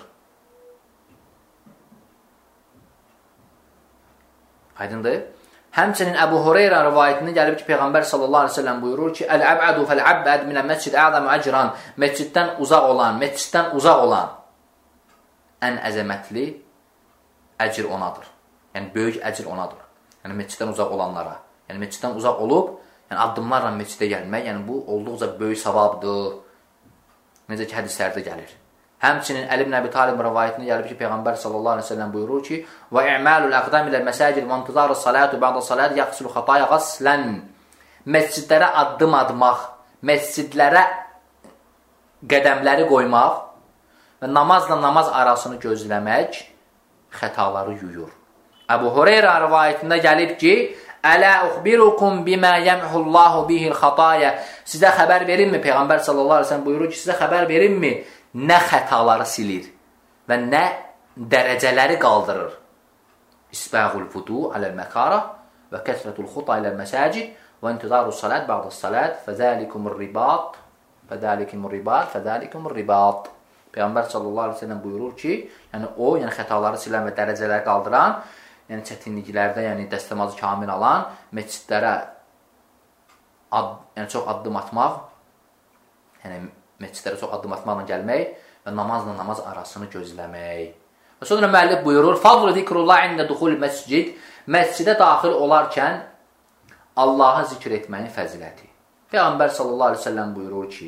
Aydındır? Həmçinin Əbu Hureyra rivayətində gəlib ki, Peyğəmbər sallallahu əleyhi və səlləm buyurur ki, "Əl-əb'adu fəl-əb'ad minəl-məscid a'zamu əcran." Məsciddən uzaq olan, məsciddən uzaq olan ən əzəmətli əcr onadır. Yəni böyük əcr onadır. Yəni məsciddən uzaq olanlara. Yəni məsciddən uzaq olub, yəni addımlarla məscidə gəlmək, yəni bu olduqca böyük savabdır. Necə ki hədislərdə gəlir. Həmçinin Əli ibn Əbi Talib rivayətində gəlib ki, Peyğəmbər sallallahu əleyhi və səlləm buyurur ki: "Və i'malul aqdam ilə məsacid və intizarus salatu ba'da salat yaqsul xataya ghaslan." Məscidlərə addım atmaq, məscidlərə qədəmləri qoymaq və namazla namaz arasını gözləmək xətaları yuyur. Əbu Hureyra rivayətində gəlib ki, "Ələ uxbirukum bima yamhullahu bihil xataya." Sizə xəbər verimmi? Peyğəmbər sallallahu əleyhi və səlləm buyurur ki, sizə xəbər verimmi? Nə xətaları silir və nə dərəcələri qaldırır. İsbağul vudu aləl-məkara və kəsrətul xuta aləl-məsacid və intizarus salat ba'das salat fəzəlikumur ribat fəzəlikumur ribat fəzəlikumur ribat. Peyğəmbər sallallahu əleyhi və səlləm buyurur ki, yəni o, yəni xətaları silən və dərəcələri qaldıran, yəni çətinliklərdə, yəni dəstəmazı kamil alan məscidlərə ad, yəni çox addım atmaq, yəni məscidlərə çox addım atmaqla gəlmək və namazla namaz arasını gözləmək. Və sonra müəllif buyurur, "Fadlu zikrullah ində duxul məscid." Məscidə daxil olarkən Allahı zikr etməyin fəziləti. Peyğəmbər sallallahu əleyhi və səlləm buyurur ki,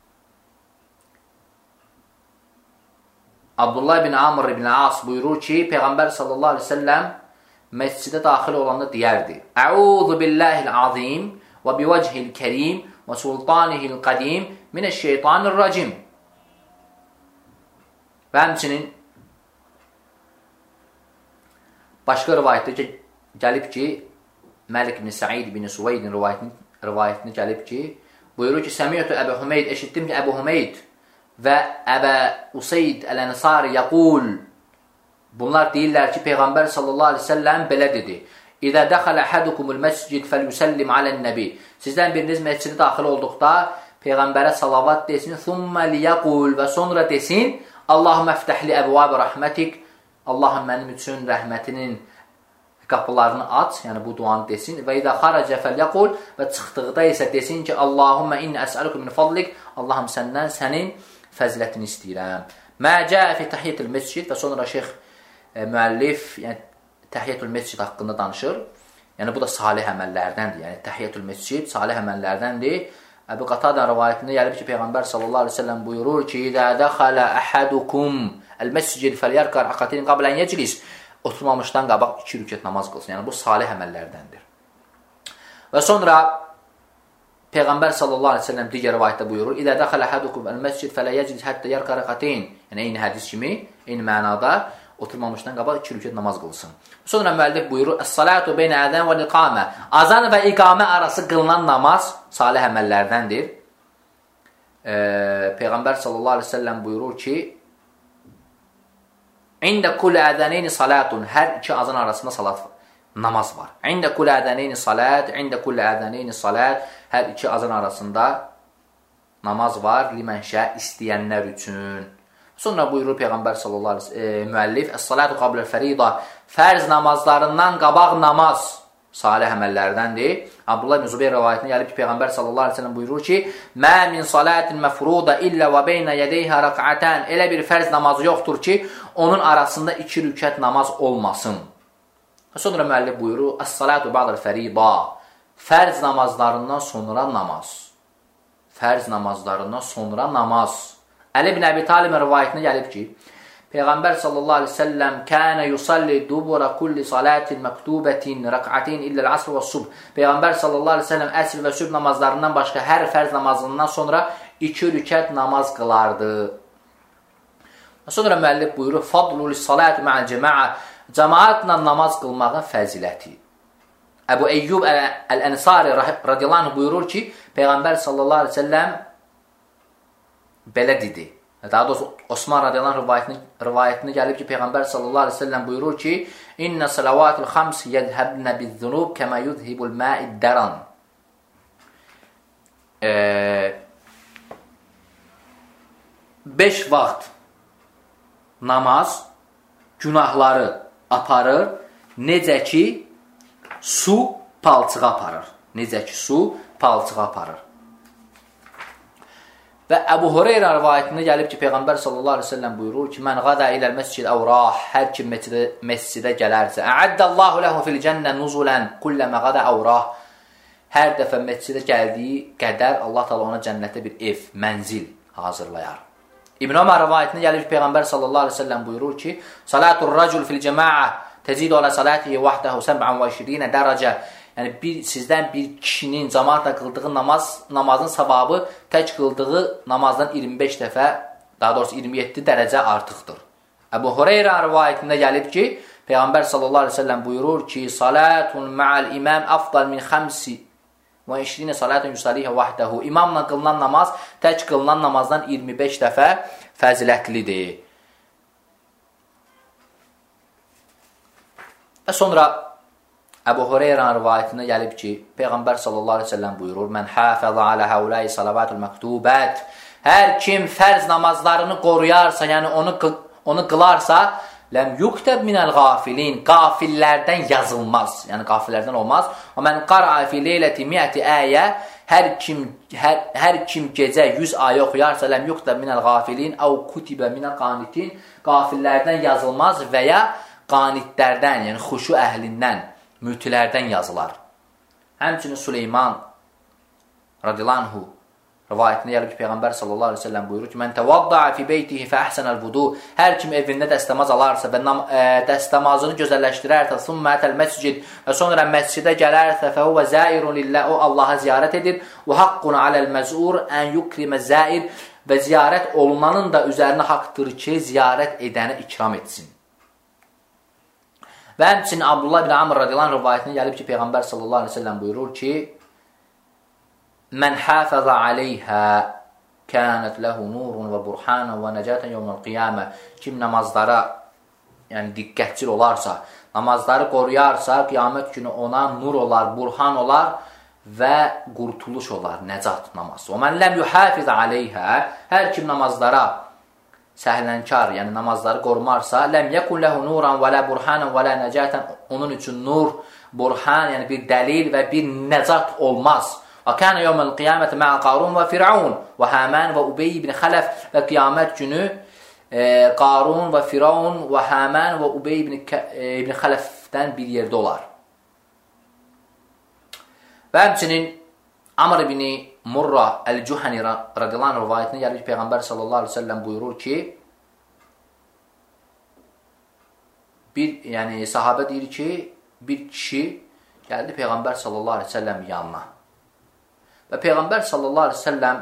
Abdullah ibn Amr ibn As buyurur ki, Peyğəmbər sallallahu əleyhi və səlləm məscidə daxil olanda deyərdi: "Əuzu billahil azim və bivəcihil kərim və sultanihil qadim minəşşeytanirracim." Və həmçinin başqa rivayətdə gəlib ki, Məlik ibn Sa'id ibn Suveydin rivayətində gəlib ki, buyurur ki, "Səmiyyətü Əbu Hümeyd, eşitdim ki, Əbu Hümeyd və Əbə Useyd Əl-Ənsari yəqul." Bunlar deyirlər ki, Peyğəmbər sallallahu əleyhi və səlləm belə dedi: "İzə dəxələ əhədukumul məscid fəlyusallim alən-nəbi." Sizdən biriniz məscidə daxil olduqda Peyğəmbərə salavat desin, "Thumma liyəqul" və sonra desin, "Allahumma iftəhli əbvab rəhmətik." Allahım mənim üçün rəhmətinin qapılarını aç, yəni bu duanı desin. "Və izə xarəcə fəlyəqul" və çıxdıqda isə desin ki, "Allahumma inni əs'aluka min fadlik." Allahım səndən sənin fəzilətini istəyirəm. "Mə cəə fi təhiyyətul məscid" və sonra şeyx e, müəllif yəni təhiyyətul məscid haqqında danışır. Yəni bu da salih əməllərdəndir. Yəni təhiyyətul məscid salih əməllərdəndir. Əbu Qatada rivayətində gəlib ki, Peyğəmbər sallallahu əleyhi və səlləm buyurur ki, "İzə dəxələ əhadukum el-məscid fəlyərkə rək'atayn qabla an yeclis." Oturmamışdan qabaq iki rükət namaz qılsın. Yəni bu salih əməllərdəndir. Və sonra Peyğəmbər sallallahu əleyhi və səlləm digər rivayətdə buyurur: "İzə dəxələ əhadukum el-məscid fələ yeclis həttə yərkə rək'atayn." Yəni eyni hədis kimi, eyni mənada oturmamışdan qabaq iki rükət namaz qılsın. Sonra müəllif buyurur: "Es-salatu beynə əzən və iqamə." Azan və iqamə arası qılınan namaz salih əməllərdəndir. E, Peyğəmbər sallallahu əleyhi və səlləm buyurur ki: "İndə kulli əzəneyni salatun." Hər iki azan arasında salat var, namaz var. "İndə kulli əzəneyni salat, İndə kulli əzəneyni salat." Hər iki azan arasında namaz var, limən şə istəyənlər üçün. Sonra buyurur Peyğəmbər sallallahu əleyhi və səlləm müəllif: "Es-salatu qabləl-fərida." Fərz namazlarından qabaq namaz salih əməllərdəndir. Abdullah ibn Zubeyr rivayətində gəlib ki, Peyğəmbər sallallahu əleyhi və səlləm buyurur ki, "Mə min salatin mafruda illə və beynə yədeyhə rək'atan." Elə bir fərz namazı yoxdur ki, onun arasında iki rükət namaz olmasın. Sonra müəllif buyurur: "Es-salatu ba'dəl-fərida." Fərz namazlarından sonra namaz. Fərz namazlarından sonra namaz. Əli ibn Əbi Talib rivayətində gəlib ki, Peyğəmbər sallallahu əleyhi və səlləm kana yusalli dubura kulli salatin maktubatin rak'atayn illa al-asr və subh. Peyğəmbər sallallahu əleyhi və səlləm əsr və sübh namazlarından başqa hər fərz namazından sonra iki rükət namaz qılardı. Sonra müəllif buyurur, fadlul salatu ma'al cema'a, cemaatla namaz qılmağın fəziləti. Əbu Eyyub Əl-Ənsari radiyallahu anh buyurur ki, Peyğəmbər sallallahu aleyhi ve selləm belə dedi. Daha doğrusu Osman radiyallahu anh rivayətini, rivayətini gəlib ki, Peyğəmbər sallallahu aleyhi ve selləm buyurur ki, İnnə salavatul xams yədhəbnə bizzunub kəmə yudhibul ma'id dəran. Beş vaxt namaz günahları aparır, necə ki, su palçığa aparır. Necə ki, su palçığa aparır. Və Əbu Hureyra rivayətində gəlib ki, Peyğəmbər sallallahu aleyhi ve sellem buyurur ki, mən qada iləl məscid əvrah, hər kim məscidə gələrsə, əəddəllahu ləhu fil cənnə nuzulən kulləmə qada əvrah, hər dəfə məscidə gəldiyi qədər Allah təala ona cənnətdə bir ev, mənzil hazırlayar. İbn Ömər rivayətində gəlir ki, Peyğəmbər sallallahu aleyhi ve sellem buyurur ki, salatul racul fil cema'a tezidu ala salatihi vahdahu səb'an və işirina dərəcə. Yəni, bir, sizdən bir kişinin cemaatla qıldığı namaz, namazın savabı tək qıldığı namazdan iyirmi beş dəfə, daha doğrusu iyirmi yeddi dərəcə artıqdır. Əbu Hureyra rivayətində gəlib ki, Peyğəmbər sallallahu aleyhi ve sellem buyurur ki, salatun ma'al imam afdal min xamsi və işrinə salatun yusalihə vahdahu. İmamla qılınan namaz tək qılınan namazdan iyirmi beş dəfə fəzilətlidir. Və sonra Əbu Hureyra rivayətində gəlib ki, Peyğəmbər sallallahu aleyhi ve sellem buyurur, mən hafəza alə həuləyi salavatul məktubət. Hər kim fərz namazlarını qoruyarsa, yəni onu, onu qılarsa, ləm yuktəb minəl qafilin, qafillərdən yazılmaz, yəni qafillərdən olmaz. O mən qara fi leyləti mi'əti əyə, hər kim, hər, hər kim gecə yüz ayə oxuyarsa, ləm yuktəb minəl qafilin, əv kutibə minəl qanitin, qafillərdən yazılmaz və ya qanitlərdən, yəni xuşu əhlindən, mütilərdən yazılar. Həmçinin Süleyman radiyallahu anhu rivayətində gəlib ki, Peyğəmbər sallallahu aleyhi ve sellem buyurur ki, mən təvadda'a fi beytihi fə əhsənəl vudu. Hər kim evində dəstəmaz alarsa və e, dəstəmazını gözəlləşdirərsə, sümmə ətəl məscid və sonra məscidə gələrsə, fə huvə zəirun lillah, o Allaha ziyarət edir. Və haqqun aləl məzur ən yukrimə zəir, və ziyarət olunanın da üzərinə haqdır ki, ziyarət edəni ikram etsin. Və həmçinin Abdullah ibn Amr radiyallahu anh rivayətində gəlib ki, Peyğəmbər sallallahu aleyhi ve sellem buyurur ki, mən hafəza aleyhə kənət ləhu nurun və burhanən və nəcətən yevməl qiyamə. Kim namazlara yəni diqqətçil olarsa, namazları qoruyarsa, qiyamət günü ona nur olar, burhan olar və qurtuluş olar, nəcat namazı. Və mən ləm yuhafiz aleyhə, hər kim namazlara səhlənkar, yəni namazları qorumarsa, ləm yəkun ləhu nuran və lə burhanən və lə nəcətən, onun üçün nur, burhan, yəni bir dəlil və bir nəcat olmaz. Və kənə yevməl qiyaməti mə'ə Qarun və Firavun və Həmən və Ubey ibn Xələf, və qiyamət günü e, Qarun və Firavun və Həmən və Ubey ibn, e, ibn Xələfdən bir yerdə olar. Və həmçinin Amr ibn Murra Əl-Cühəni radiyallahu anh rivayətində gəlir ki, Peyğəmbər sallallahu aleyhi ve sellem buyurur ki, bir, yəni sahabə deyir ki, bir kişi gəldi Peyğəmbər sallallahu aleyhi ve sellem yanına. Və Peyğəmbər sallallahu aleyhi ve sellem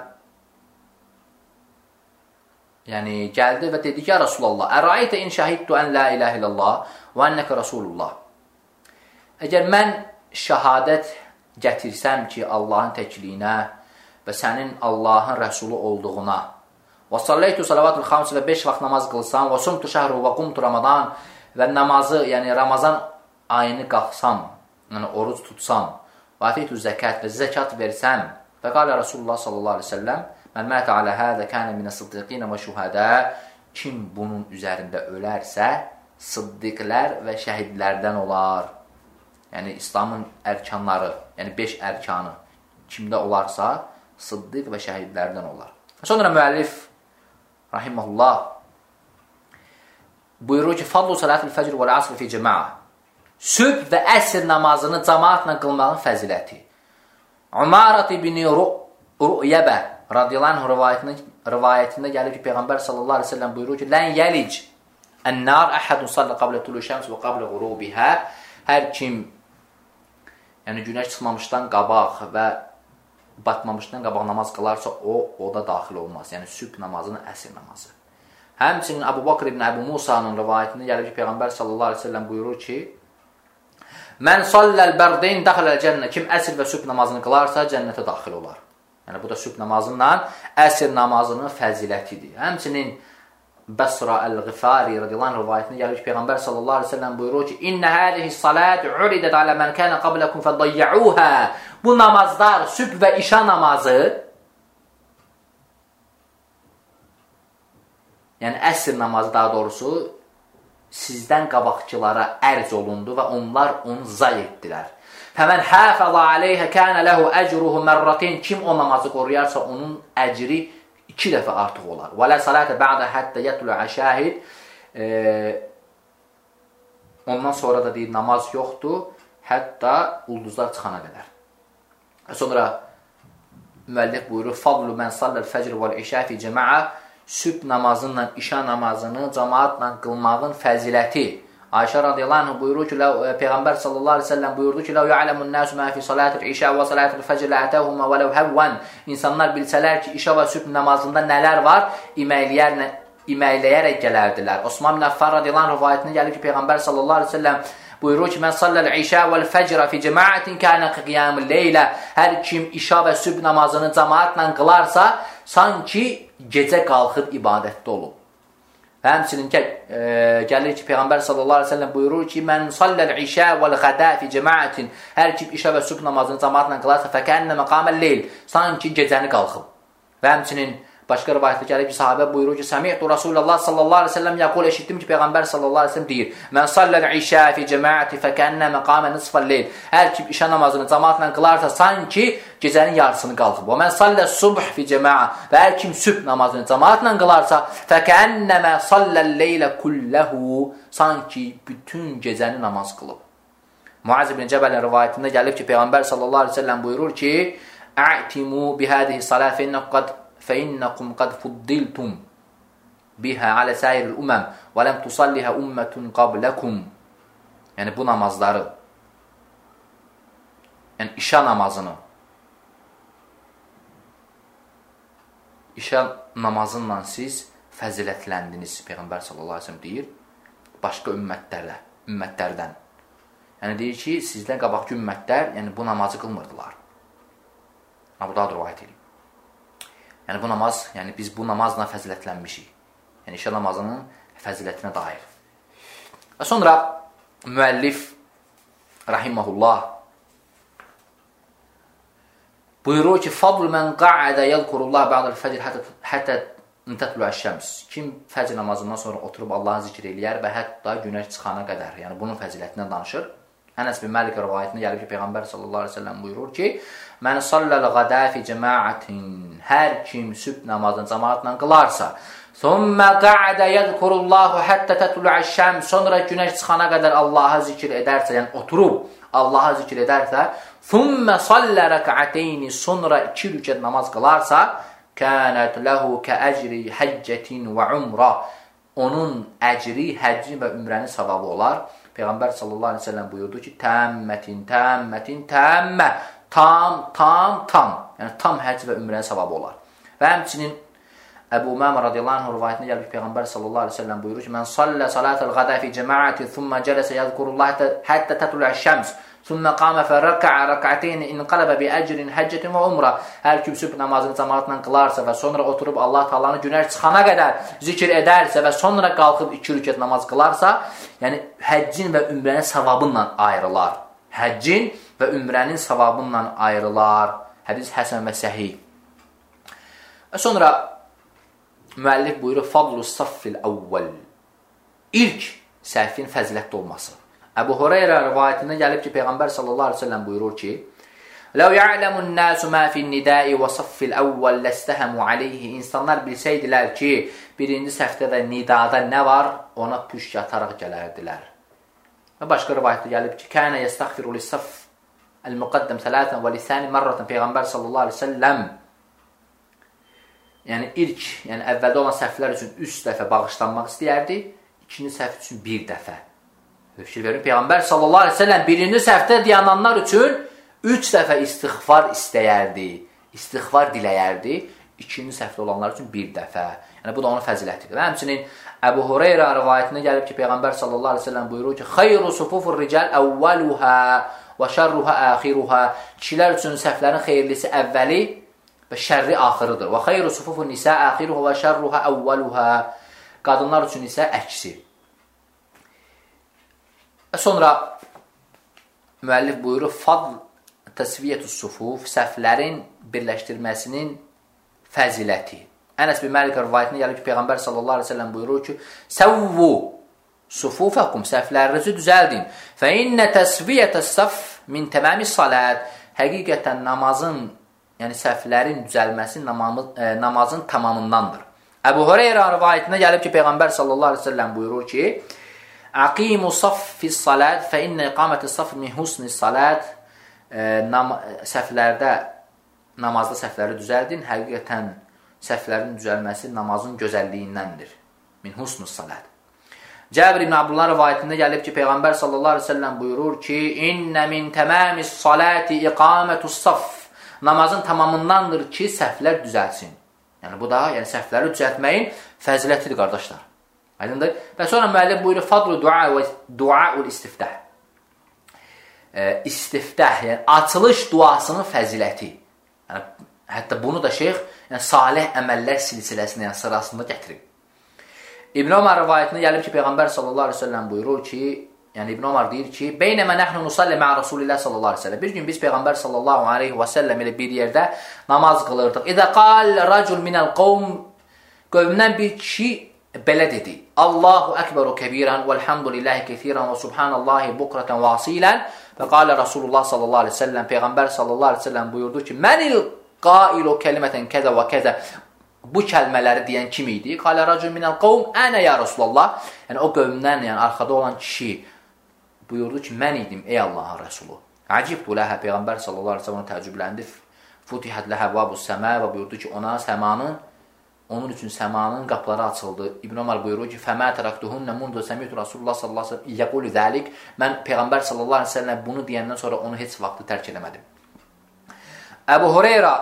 yəni gəldi və dedi ki, ya Rasulallah, ərayətə in şəhiddu ən la ilahe illallah və ennəkə Rasulullah. Əgər mən şəhadət gətirsəm ki, Allahın təkliyinə və sənin Allahın rəsulu olduğuna, və sallaytu salavatul xams, və beş vaxt namaz qılsam, və sumtu şəhru və qumtu ramadan, və namazı, yəni Ramazan ayını qalxsam, yəni oruc tutsam, və ateytu zəkat və zəkat versəm, və qalə Rasulullah sallallahu aleyhi ve sellem, mən mətə alə hədə kənə minə sıddiqinə və şühədə, kim bunun üzərində ölərsə, sıddiqlər və şəhidlərdən olar. Yəni İslamın ərkanları, yəni beş ərkanı kimdə olarsa, sıddiq və şəhidlərdən olar. Sonra müəllif rahiməhullah buyurur ki, fadlu salatul fəcr və əsr fi cema'a. Sübh və əsr namazını cemaatla qılmağın fəziləti. Umarat ibn Ru'yəbə radiyallahu anh rivayətində, rivayətində gəlir ki, Peyğəmbər sallallahu aleyhi ve sellem buyurur ki, lən yəlic ən-nar əhədun sallə qablə tulu şəms və qablə qurubihə. Hər kim yəni günəş çıxmamışdan qabaq və batmamışdan qabaq namaz qılarsa, o, o da daxil olmaz. Yəni sübh namazını əsr namazı. Həmçinin Əbu Bakr ibn Əbu Musa'nın rivayətində gəlir ki, Peyğəmbər sallallahu aleyhi ve sellem buyurur ki, Mən salləl bərdeyn dəxələl cənnə. Kim əsr və sübh namazını qılarsa, cənnətə daxil olar. Yəni, bu da sübh namazından əsr namazının fəzilətidir. Həmçinin Bəsra Əl-Ğifari radiyallahu anh rivayətində gəlir ki, Peyğəmbər sallallahu aleyhi ve sellem buyurur ki, İnnə hədihi salət uridət alə mən kənə qabləkum fədayyəuhə. Bu namazlar, sübh və işa namazı, yəni əsr namazı daha doğrusu, sizdən qabaqçılara ərz olundu və onlar onu zay etdilər. Fəmən həfəzə aleyhə kənə ləhu əcruhu mərratin. Kim o namazı qoruyarsa, onun əcri iki dəfə artıq olar. Və lə salətə bə'də həttə yətluə şəhid. E, ondan sonra da deyir, namaz yoxdur, hətta ulduzlar çıxana qədər. Sonra müəllif buyurur, Fadlu mən salləl fəcr vəl-işə fi cəməə. Sübh namazınla, işa namazını cəmaatla qılmağın fəziləti. Ayşə radiyallahu anh buyurur ki, Peyğəmbər sallallahu aleyhi ve sellem buyurdu ki, Ləv ya'ləmun nəsu mə fi salatil işə və salatil fəcr ləətəhumə və ləv həvvən. İnsanlar bilsələr ki, işa və sübh namazında nələr var, iməyləyərək gələrdilər. Osman bin Affan radiyallahu anh rivayətində gəlir ki, Peyğəmbər sallallahu aleyhi ve sellem buyurur ki, Mən salləl işə vəl fəcrə fi cəmaətin kənə qiyamil leylə. Hər kim işa və sübh namazını cəmaatla qılarsa, sanki gecə qalxıb ibadətdə olub. Və həmçinin e, gəlir ki, Peyğəmbər sallallahu aleyhi ve sellem buyurur ki, Mən salləl işə vəl qədə fi cəmaətin. Hər kim işə və sübh namazını cəmaatla qılarsa, fəkənnə məqaməl leyl. Sanki gecəni qalxıb. Və həmçinin başqa rivayətdə gəlir ki, sahabə buyurur ki, Səmi'tu Rasulullah sallallahu aleyhi ve sellem yaqul, eşitdim ki, Peyğəmbər sallallahu aleyhi ve sellem deyir, Mən salləl işə fi cəmaəti fəkənnə məqamə nisfəl leyl. Hər kim işə namazını cəmaatla qılarsa, sanki gecənin yarısını qalxıb. Və mən sallə subh fi cəmaə. Və hər kim sübh namazını cəmaatla qılarsa, fəkənnəmə salləl leylə kulləhu. Sanki bütün gecəni namaz qılıb. Muaz ibn Cəbəlin rivayətində gəlir ki, Peyğəmbər sallallahu aleyhi ve sellem buyurur ki, Ə'timu bihədihi salə fəinnəkum qad fuddiltum bihə alə səyiril uməm və ləm tusallihə ümmətun qabləkum. Yəni, bu namazları, yəni işa namazını, işa namazınla siz fəzilətləndiniz, Peyğəmbər sallallahu aleyhi ve sellem deyir, başqa ümmətlərlə, ümmətlərdən. Yəni, deyir ki, sizdən qabaqki ümmətlər, yəni bu namazı qılmırdılar. Abu Davud rivayət edir. Yəni, bu namaz, yəni biz bu namazla fəzilətlənmişik. Yəni, işə namazının fəzilətinə dair. Və sonra müəllif, rahiməhullah, buyurur ki, Fadl mən qa'ədə yədkurullah bə'dəl fəcr hətə nətətlu əş-şəms. Kim fəcr namazından sonra oturub Allahı zikr eləyər və hətta günəş çıxana qədər, yəni bunun fəzilətindən danışır. Ənəs bin Məlik rivayətində gəlir ki, Peyğəmbər sallallahu aleyhi ve sellem buyurur ki, Mən salləl qədə fi cəmaətin. Hər kim sübh namazını cəmaatla qılarsa, Thumma qa'də yədkurullahu həttə tətlu əş-şəms. Sonra günəş çıxana qədər Allah'a zikr edərsə, yəni oturub Allah'a zikr edərsə, Thumma sallə rək'ateyni. Sonra iki rükət namaz qılarsa, Kənət ləhu kəəcri həccətin və umra. Onun əcri, həccin və ümrənin savabı olar. Peyğəmbər sallallahu aleyhi ve sellem buyurdu ki, Təmmətin, təmmətin, təmmə. Tam, tam, tam. Yəni tam həcc və ümrənin savabı olar. Və həmçinin Əbu Umamə radiyallahu anh rivayətində gəlir ki, Peyğəmbər sallallahu aleyhi ve sellem buyurur ki, Mən sallə salatəl qədə fi cəmaəti, thumma cələsə yədkurullah həttə tətlu əş-şəms, thumma qamə fərrəkəə rək'ateyni inqələbə bi əcrin həccətin və umra. Hər kim sübh namazını cəmaatla qılarsa və sonra oturub Allah Taala'nın günəş çıxana qədər zikr edərsə və sonra qalxıb iki rükət namaz qılarsa, yəni həccin və ümrənin savabından ayrılar. Həccin və ümrənin savabından ayrılar. Hədis həsən və səhih. Və sonra müəllif buyurur, Fadlu saffil əvvəl. İlk səhvin fəzilətli olması. Əbu Hüreyrə rivayətində gəlib ki, Peyğəmbər sallallahu aleyhi ve sellem buyurur ki, Ləv ya'ləmun nəsu mə fin-nidai və saffil əvvəl ləstəhəmu aleyhi. İnsanlar bilsəydilər ki, birinci səhvdə və nidada nə var, ona püşk ataraq gələrdilər. Və başqa rivayətdə gəlib ki, Kənə yəstəğfiru lis-saff el-müqəddəm sələtən və lisəni mərrətən. Peyğəmbər sallallahu aleyhi ve sellem yəni ilk, yəni əvvəldə olan səhvlər üçün üç dəfə bağışlanmaq istəyərdi, ikinci səhv üçün bir dəfə. Fikir verin, Peyğəmbər sallallahu aleyhi ve sellem birinci səhvdə dayananlar üçün üç dəfə istiğfar istəyərdi, istiğfar diləyərdi. ikinci səhvdə olanlar üçün bir dəfə. Yəni, bu da onun fəzilətidir. Və həmçinin Əbu Hureyra rivayətində gəlib ki, Peyğəmbər sallallahu aleyhi ve sellem buyurur ki, xeyru sufufur rical əvvəluhə və şərruhə əxiruhə. Kişilər üçün səhvlərin xeyirlisi əvvəli və şərri axırıdır. Və xeyru sufufun nisə əxiruhə və şərruhə əvvəluhə. Qadınlar üçün isə əksi. Və sonra müəllif buyurur, fadl təsviyyətü sufuf, səhvlərin birləşdirməsinin fəziləti. Ənəs bin Məlik rivayətində gəlib ki, Peyğəmbər sallallahu aleyhi ve sellem buyurur ki, səvvu sufufəkum, səhvlərinizi düzəldin. Fə innə təsviyyətə səf min təməmi salət. Həqiqətən namazın, yəni səhvlərin düzəlməsi namazın, e, namazın tamamındandır. Əbu Hureyra rivayətində gəlib ki, Peyğəmbər sallallahu aleyhi ve sellem buyurur ki, Əqimu saffis salət fə innə iqaməti saff min husnis salət. E, nam səhvlərdə, namazda səhvləri düzəldin. Həqiqətən səhvlərin düzəlməsi namazın gözəlliyindəndir. Min husnus salət. Cəbir ibn Abdullah rivayətində gəlib ki, Peyğəmbər sallallahu aleyhi ve sellem buyurur ki, İnnə min təməmis saləti iqamətus saf. Namazın tamamındandır ki, səhvlər düzəlsin. Yəni, bu da yəni, səhvləri düzəltməyin fəzilətidir, qardaşlar. Aydındır. Və sonra müəllif buyurur, fadlu dua və duaul istiftah. E, istiftah, yəni açılış duasının fəziləti. Yəni, hətta bunu da şeyx yəni, salih əməllər silsiləsində, yəni sırasında gətirib. İbn Ömər rivayətində gəlib ki, Peyğəmbər sallallahu aleyhi ve sellem buyurur ki, yəni İbn Ömər deyir ki, Beynəmə nəhnu nusalli mə'a Rasulillah sallallahu aleyhi ve sellem. Bir gün biz Peyğəmbər sallallahu aleyhi ve sellem ilə bir yerdə namaz qılırdıq. İdə qal racul minəl qovm, qövmdən bir kişi belə dedi. Allahu əkbəru kəbirən vəlhamdülillahi kethirən və subhanallahi bukrətən və asilən. Və qalə Rasulullah sallallahu aleyhi ve sellem, Peyğəmbər sallallahu aleyhi ve sellem buyurdu ki, Mənil qailu kəlimətən kəzə və kəzə. Bu kəlmələri deyən kim idi? Qalə racul minəl qovm, ənə ya Rasulallah. Yəni o qövmdən, yəni arxada olan kişi buyurdu ki, mən idim ey Allahın Rəsulu. Əcibdu ləhə, Peyğəmbər sallallahu aleyhi ve sellem təəccübləndi. Futihət ləhə vəbus səmə və buyurdu ki, ona səmanın, onun üçün səmanın qapıları açıldı. İbn Ömər buyurur ki, fəmə tərəktuhunnə mundu səmiyyətu Rasulullah sallallahu aleyhi ve sellem yəqulu zəlik. Mən Peyğəmbər sallallahu aleyhi ve sellem bunu deyəndən sonra onu heç vaxtı tərk eləmədim. Əbu Hureyra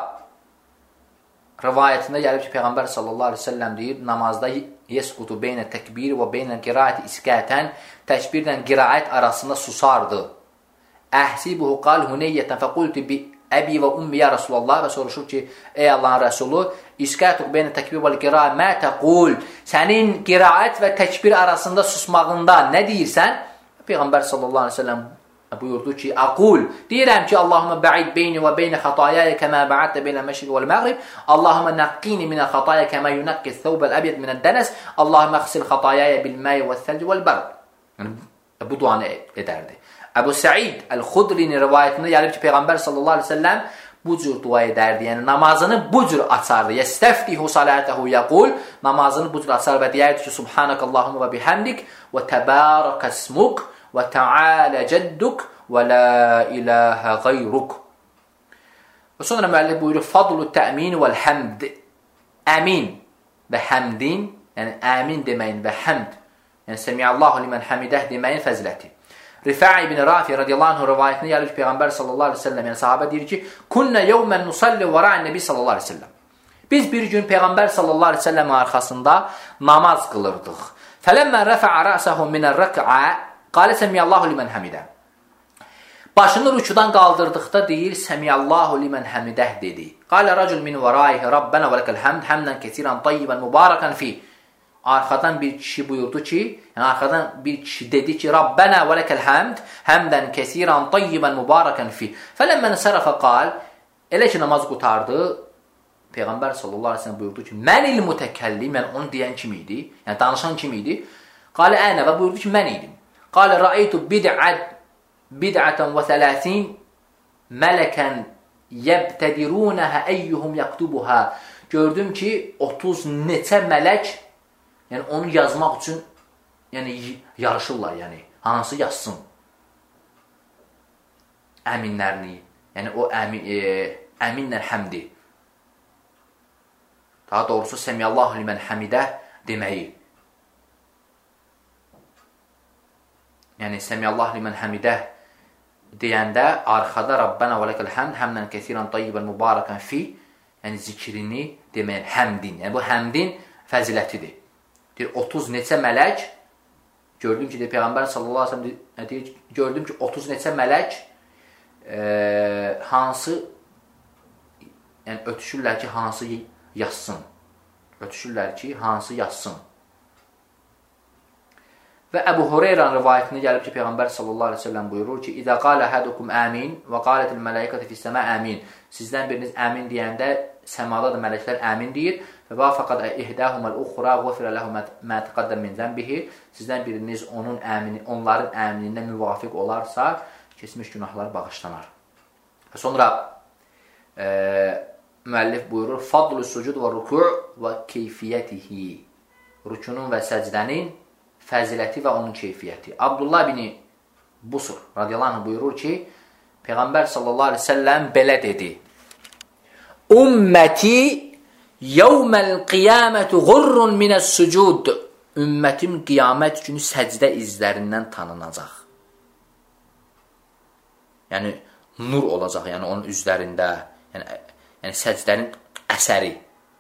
rivayətində gəlib ki, Peyğəmbər sallallahu aleyhi ve sellem deyir, namazda yesqutu beynə təkbir və beynə qiraəti iskətən, təkbirdən qiraət arasında susardı. Əhsibuhu qal huneyyətən fəqultu bi əbi və ummi ya Rasulallah və soruşur ki, ey Allahın Rəsulu, iskətuq beynə təkbir və qiraət mə təqul, sənin qiraət və təkbir arasında susmağında nə deyirsən? Peyğəmbər sallallahu aleyhi ve sellem buyurdu ki, aqul, deyirəm ki, Allahümə bə'id beyni və beynə xatayaya kəmə bə'addə beynə məşriq və məğrib, Allahümə nəqqini minə xataya kəmə yunəqqi thəvbəl əbiyyət minə dənəs, Allahümə xsil xatayaya bilməyi və thəlci və l-bərd. Yəni, bu duanı edərdi. Əbu Səid Əl-Xudrini rivayətində gəlib ki, Peyğəmbər sallallahu aleyhi ve sellem bu cür dua edərdi. Yəni, namazını bu cür açardı. Yəstəftihu salətəhu yəqul, namazını bu cür açar və deyərdi ki, Subhanəkəllahümə və bihamdik və təbərəkəsmuk və təalə cədduk və la iləhə qayruk. Və sonra müəllif buyurur, fadlu təmin vəl-həmd. Əmin və həmdin, yəni əmin deməyin və həmd, yəni səmiyyəllahu limən həmidah deməyin fəziləti. Rifa'i ibn Rafi radiyallahu anh rivayətində gəlir ki, Peyğəmbər sallallahu aleyhi ve sellem, yəni sahabə deyir ki, Kunnə yevmən nusalli və ra'in nəbi sallallahu aleyhi ve sellem. Biz bir gün Peyğəmbər sallallahu aleyhi ve sellem arxasında namaz qılırdıq. Fələmmən rəfə'a rəsəhu minər rəq'a, qalə səmiyyəllahu limən həmidə. Başını rükudan qaldırdıqda deyir, səmiyyəllahu limən həmidə dedi. Qalə rəcul min vəraihi, Rabbənə və ləkəl həmd, həmdən kəsirən tayyibən mübarəkən fi. Arxadan bir kişi buyurdu ki, yəni arxadan bir kişi dedi ki, Rabbənə və ləkəl həmd, həmdən kəsirən tayyibən mübarəkən fi. Fələmmən sərəfə qal, elə ki namaz qutardı, Peyğəmbər sallallahu aleyhi ve sellem buyurdu ki, mənil mütəkəllim, yəni onu deyən kim idi? Yəni danışan kim idi? Qalə ənə və buyurdu ki, mən idim. Qalə rəaytu bid'ət bid'ətən və thələsin mələkən yəbtədirunəhə əyyuhum yaktubuhə. Gördüm ki, otuz neçə mələk, yəni onu yazmaq üçün yəni yarışırlar, yəni hansı yazsın əminlərini, yəni o əmin, e, əminlə həmdi. Daha doğrusu səmiyyəllahu limən həmidə deməyi. Yəni səmiyyəllahu limən həmidə deyəndə arxada Rabbənə və ləkəl həmd, həmdən kəsirən tayyibən mübarəkən fi, yəni zikrini demək, həmdin. Yəni bu həmdin fəzilətidir. Deyir, otuz neçə mələk, gördüm ki, deyir, Peyğəmbər sallallahu aleyhi ve sellem deyir, gördüm ki, otuz neçə mələk e, hansı, yəni ötüşürlər ki, hansı yazsın. Ötüşürlər ki, hansı yazsın. Və Əbu Hureyranın rivayətində gəlib ki, Peyğəmbər sallallahu aleyhi ve sellem buyurur ki, İzə qalə hədukum əmin və qalətil mələkəti fissəmə əmin. Sizdən biriniz əmin deyəndə, səmada da mələklər əmin deyir. Və vafəqəd ihdəhuməl uxra qufirə ləhu mə təqəddəm min zənbihi. Sizdən biriniz onun əmini, onların əminində müvafiq olarsa, keçmiş günahlar bağışlanar. Və sonra e, müəllif buyurur, Fadlü sucud və ruku' və keyfiyyətihi. Rükunun və səcdənin fəziləti və onun keyfiyyəti. Abdullah bin Busr radiyallahu anh buyurur ki, Peyğəmbər sallallahu aleyhi ve sellem belə dedi. Ümməti yevməl qiyamətu qurrun minəs sucud. Ümmətim qiyamət günü səcdə izlərindən tanınacaq. Yəni, nur olacaq, yəni onun üzlərində, yəni, yəni səcdənin əsəri.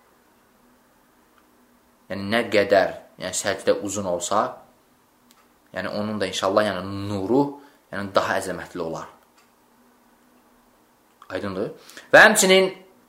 Yəni, nə qədər yəni səcdə uzun olsa, yəni onun da inşallah yəni nuru yəni daha əzəmətli olar. Aydındır? Və həmçinin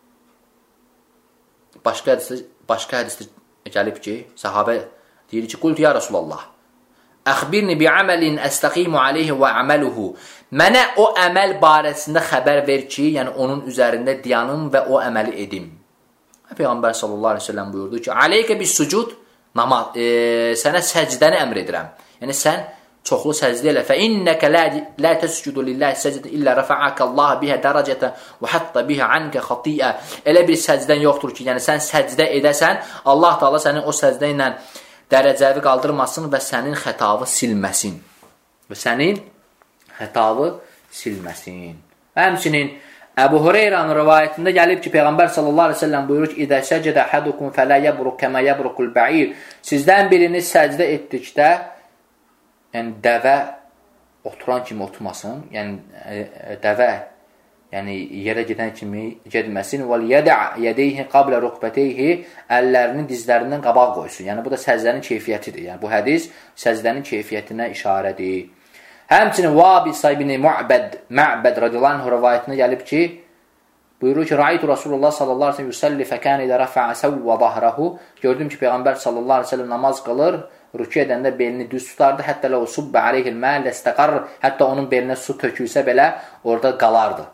başqa hədisdə, başqa hədisdə gəlib ki, sahabə deyir ki, Qultu ya Rasulallah, əxbirni bi əməlin əstəqimu aleyhi və əməluhu. Mənə o əməl barəsində xəbər ver ki, yəni onun üzərində diyanım və o əməli edim. Peyğəmbər sallallahu aleyhi ve sellem buyurdu ki, Aleykə bis sucud, namaz, e, sənə səcdəni əmr edirəm. Yəni, sən çoxlu səcdə elə. Fə innəkə lə təscudu lillahi səcdə illə rəfəəkə Allah bihə dərəcətə və həttə bihə ankə xatiyə. Elə bir səcdən yoxdur ki, yəni sən səcdə edəsən, Allah Taala sənin o səcdə ilə dərəcəvi qaldırmasın və sənin xətavı silməsin. Və sənin xətavı silməsin. Və həmçinin Əbu Hureyranın rivayətində gəlib ki, Peyğəmbər sallallahu aleyhi ve sellem buyurur ki, İdə səcədə hədukum fələ yəbruk kəmə yəbrukul bə'ir. Sizdən biriniz səcdə etdikdə, yəni dəvə oturan kimi oturmasın, yəni dəvə yəni yerə gedən kimi gedməsin. Və yədə' yədeyhi qablə rukbəteyhi, əllərini dizlərindən qabaq qoysun. Yəni bu da səcdənin keyfiyyətidir. Yəni bu hədis səcdənin keyfiyyətinə işarədir. Həmçinin Vabisa ibn Mu'bəd, Mə'bəd radiyallahu anh rivayətində gəlib ki, buyurur ki, Ra'aytu Rasulullah sallallahu aleyhi ve sellem yusalli fəkən idə rəfəə səvvə zahrahu. Gördüm ki, Peyğəmbər sallallahu aleyhi ve sellem namaz qılır, rükü edəndə belini düz tutardı, hətta lə o subbə aleyhil məl ləstəqar, hətta onun belinə su tökülsə belə orada qalardı.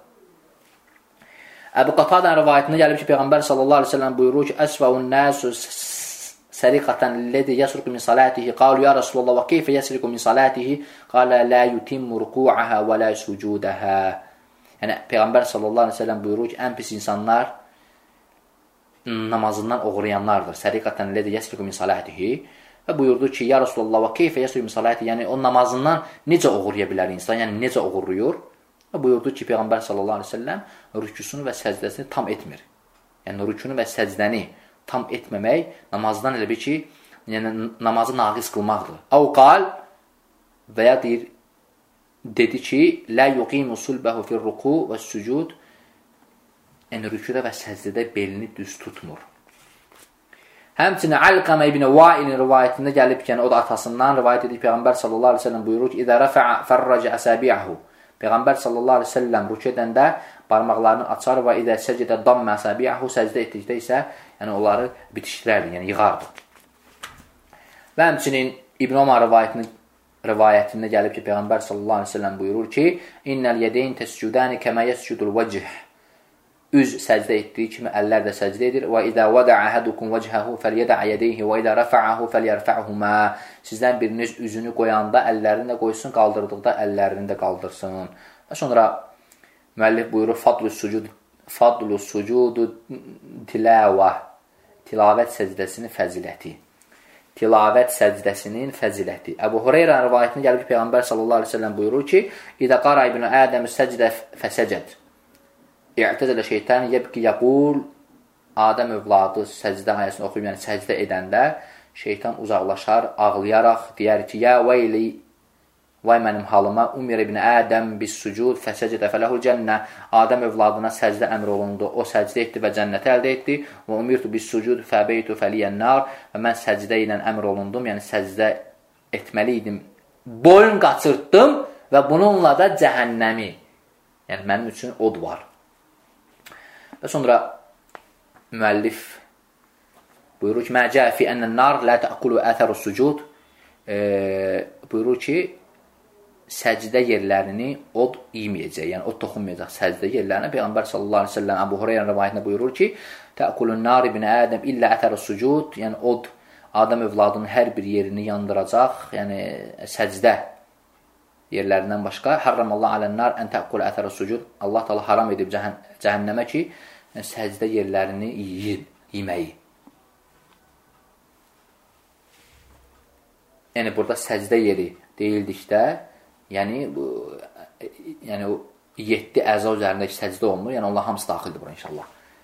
Əbu Qatadan rivayətində gəlib ki, Peyğəmbər sallallahu aleyhi ve sellem buyurur ki, əsvəun nəsu səriqətən lədi yəsriqu min salatihi. Qalu ya Rasulullah və keyfə yəsriqu min salatihi? Qalə lə yutimmu ruku'aha və lə sucudəha. Yəni, Peyğəmbər sallallahu aleyhi ve sellem buyurur ki, ən pis insanlar namazından oğrayanlardır. Səriqətən lədi yəsriqu min salatihi. Və buyurdu ki, ya Rasulullah və keyfə yəsriqu min salatihi? Yəni, o namazından necə oğuraya bilər insan? Yəni, necə oğurluyur? Və buyurdu ki, Peyğəmbər sallallahu aleyhi ve sellem rüküsünü və səcdəsini tam etmir. Yəni, rükünü və səcdəni tam etməmək namazdan elə bir ki, yəni namazı naqis qılmaqdır. Əv qal və ya deyir, dedi ki, lə yuqimu sulbəhu fir ruku və sucud, yəni rüküdə və səcdədə belini düz tutmur. Həmçinin Alqamə ibn Vailin rivayətində gəlib ki, yəni o da atasından rivayət edib, Peyğəmbər sallallahu aleyhi ve sellem buyurur ki, İdə rəfəə fərrəcə əsəbi'ahu. Peyğəmbər sallallahu aleyhi ve sellem rükü edəndə barmaqlarını açar və idə səcdə dammə əsəbi'ahu, səcdə etdikdə isə yəni onları bitişdirərdi, yəni yığardı. Və həmçinin İbn Omar rivayətində gəlib ki, Peyğəmbər sallallahu aleyhi ve sellem buyurur ki, İnnəl yədeyn təscudəni kəmə yəscudul vəcih. Üz səcdə etdiyi kimi əllər də səcdə edir. Və idə vədəə əhədukum vəcəhəhu fəlyədəə yədeyhi və idə rəfəəhu fəlyərfə'humə. Sizdən biriniz üzünü qoyanda əllərini də qoysun, qaldırdıqda əllərini də qaldırsın. Və sonra müəllif buyurur, Fadlu sucud, Fadlu sucudu tiləvə. Tilavət səcdəsinin fəziləti. Tilavət səcdəsinin fəziləti. Əbu Hureyra rivayətində gəlib ki, Peyğəmbər sallallahu aleyhi ve sellem buyurur ki, İdə qara ibn Ədəm səcdə fəsəcəd. İ'təzələ şeytan yəbki yəqul, Adəm övladı səcdə ayəsini oxuyub, yəni səcdə edəndə şeytan uzaqlaşar, ağlayaraq deyər ki, ya veyli, Vay mənim halıma, umir ibn Ədəm bis sucud fəsəcədə fələhul cənnə. Adəm övladına səcdə əmr olundu, o səcdə etdi və cənnəti əldə etdi. Və umirtu bis sucud fəbeytu fəliyənnar. Və mən səcdə ilə əmr olundum, yəni səcdə etməli idim. Boyun qaçırtdım və bununla da cəhənnəmi, yəni mənim üçün od var. Və sonra müəllif buyurur ki, məcə fi ənən nar lə təqulu ətəru sucud. Buyurur ki, səcdə yerlərini od yeməyəcək, yəni od toxunmayacaq səcdə yerlərinə. Peyğəmbər sallallahu aleyhi ve sellem Əbu Hureyra rəvayətində buyurur ki, təqulun nar ibn Ədəm illə ətəru sucud, yəni od Adəm övladının hər bir yerini yandıracaq, yəni səcdə yerlərindən başqa. Harramallahu alən nar ən təqul ətəru sucud. Allah Taala haram edib cəhən cəhənnəmə ki, yəni, səcdə yerlərini yeyir, yeməyi. Yəni burada səcdə yeri deyildikdə, yəni bu yəni o yeddi əza üzərindəki səcdə olunur. Yəni Allah hamısı daxildir bura inşallah.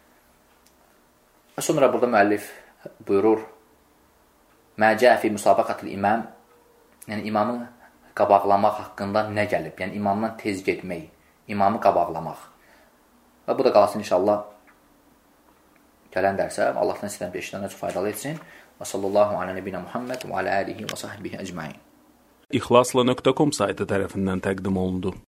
Və sonra burada müəllif buyurur: "Mə cəə fi musabaqatil imam", yəni imamı qabaqlamaq haqqında nə gəlib? Yəni imamdan tez getmək, imamı qabaqlamaq. Və bu da qalsın inşallah gələn dərsə. Allahdan istəyirəm ki, eşidənlər çox faydalı etsin. Və sallallahu alə nəbinə Muhammed və alə alihi və sahbihi əcmain. İxlasla nöqtə com saytı tərəfindən təqdim olundu.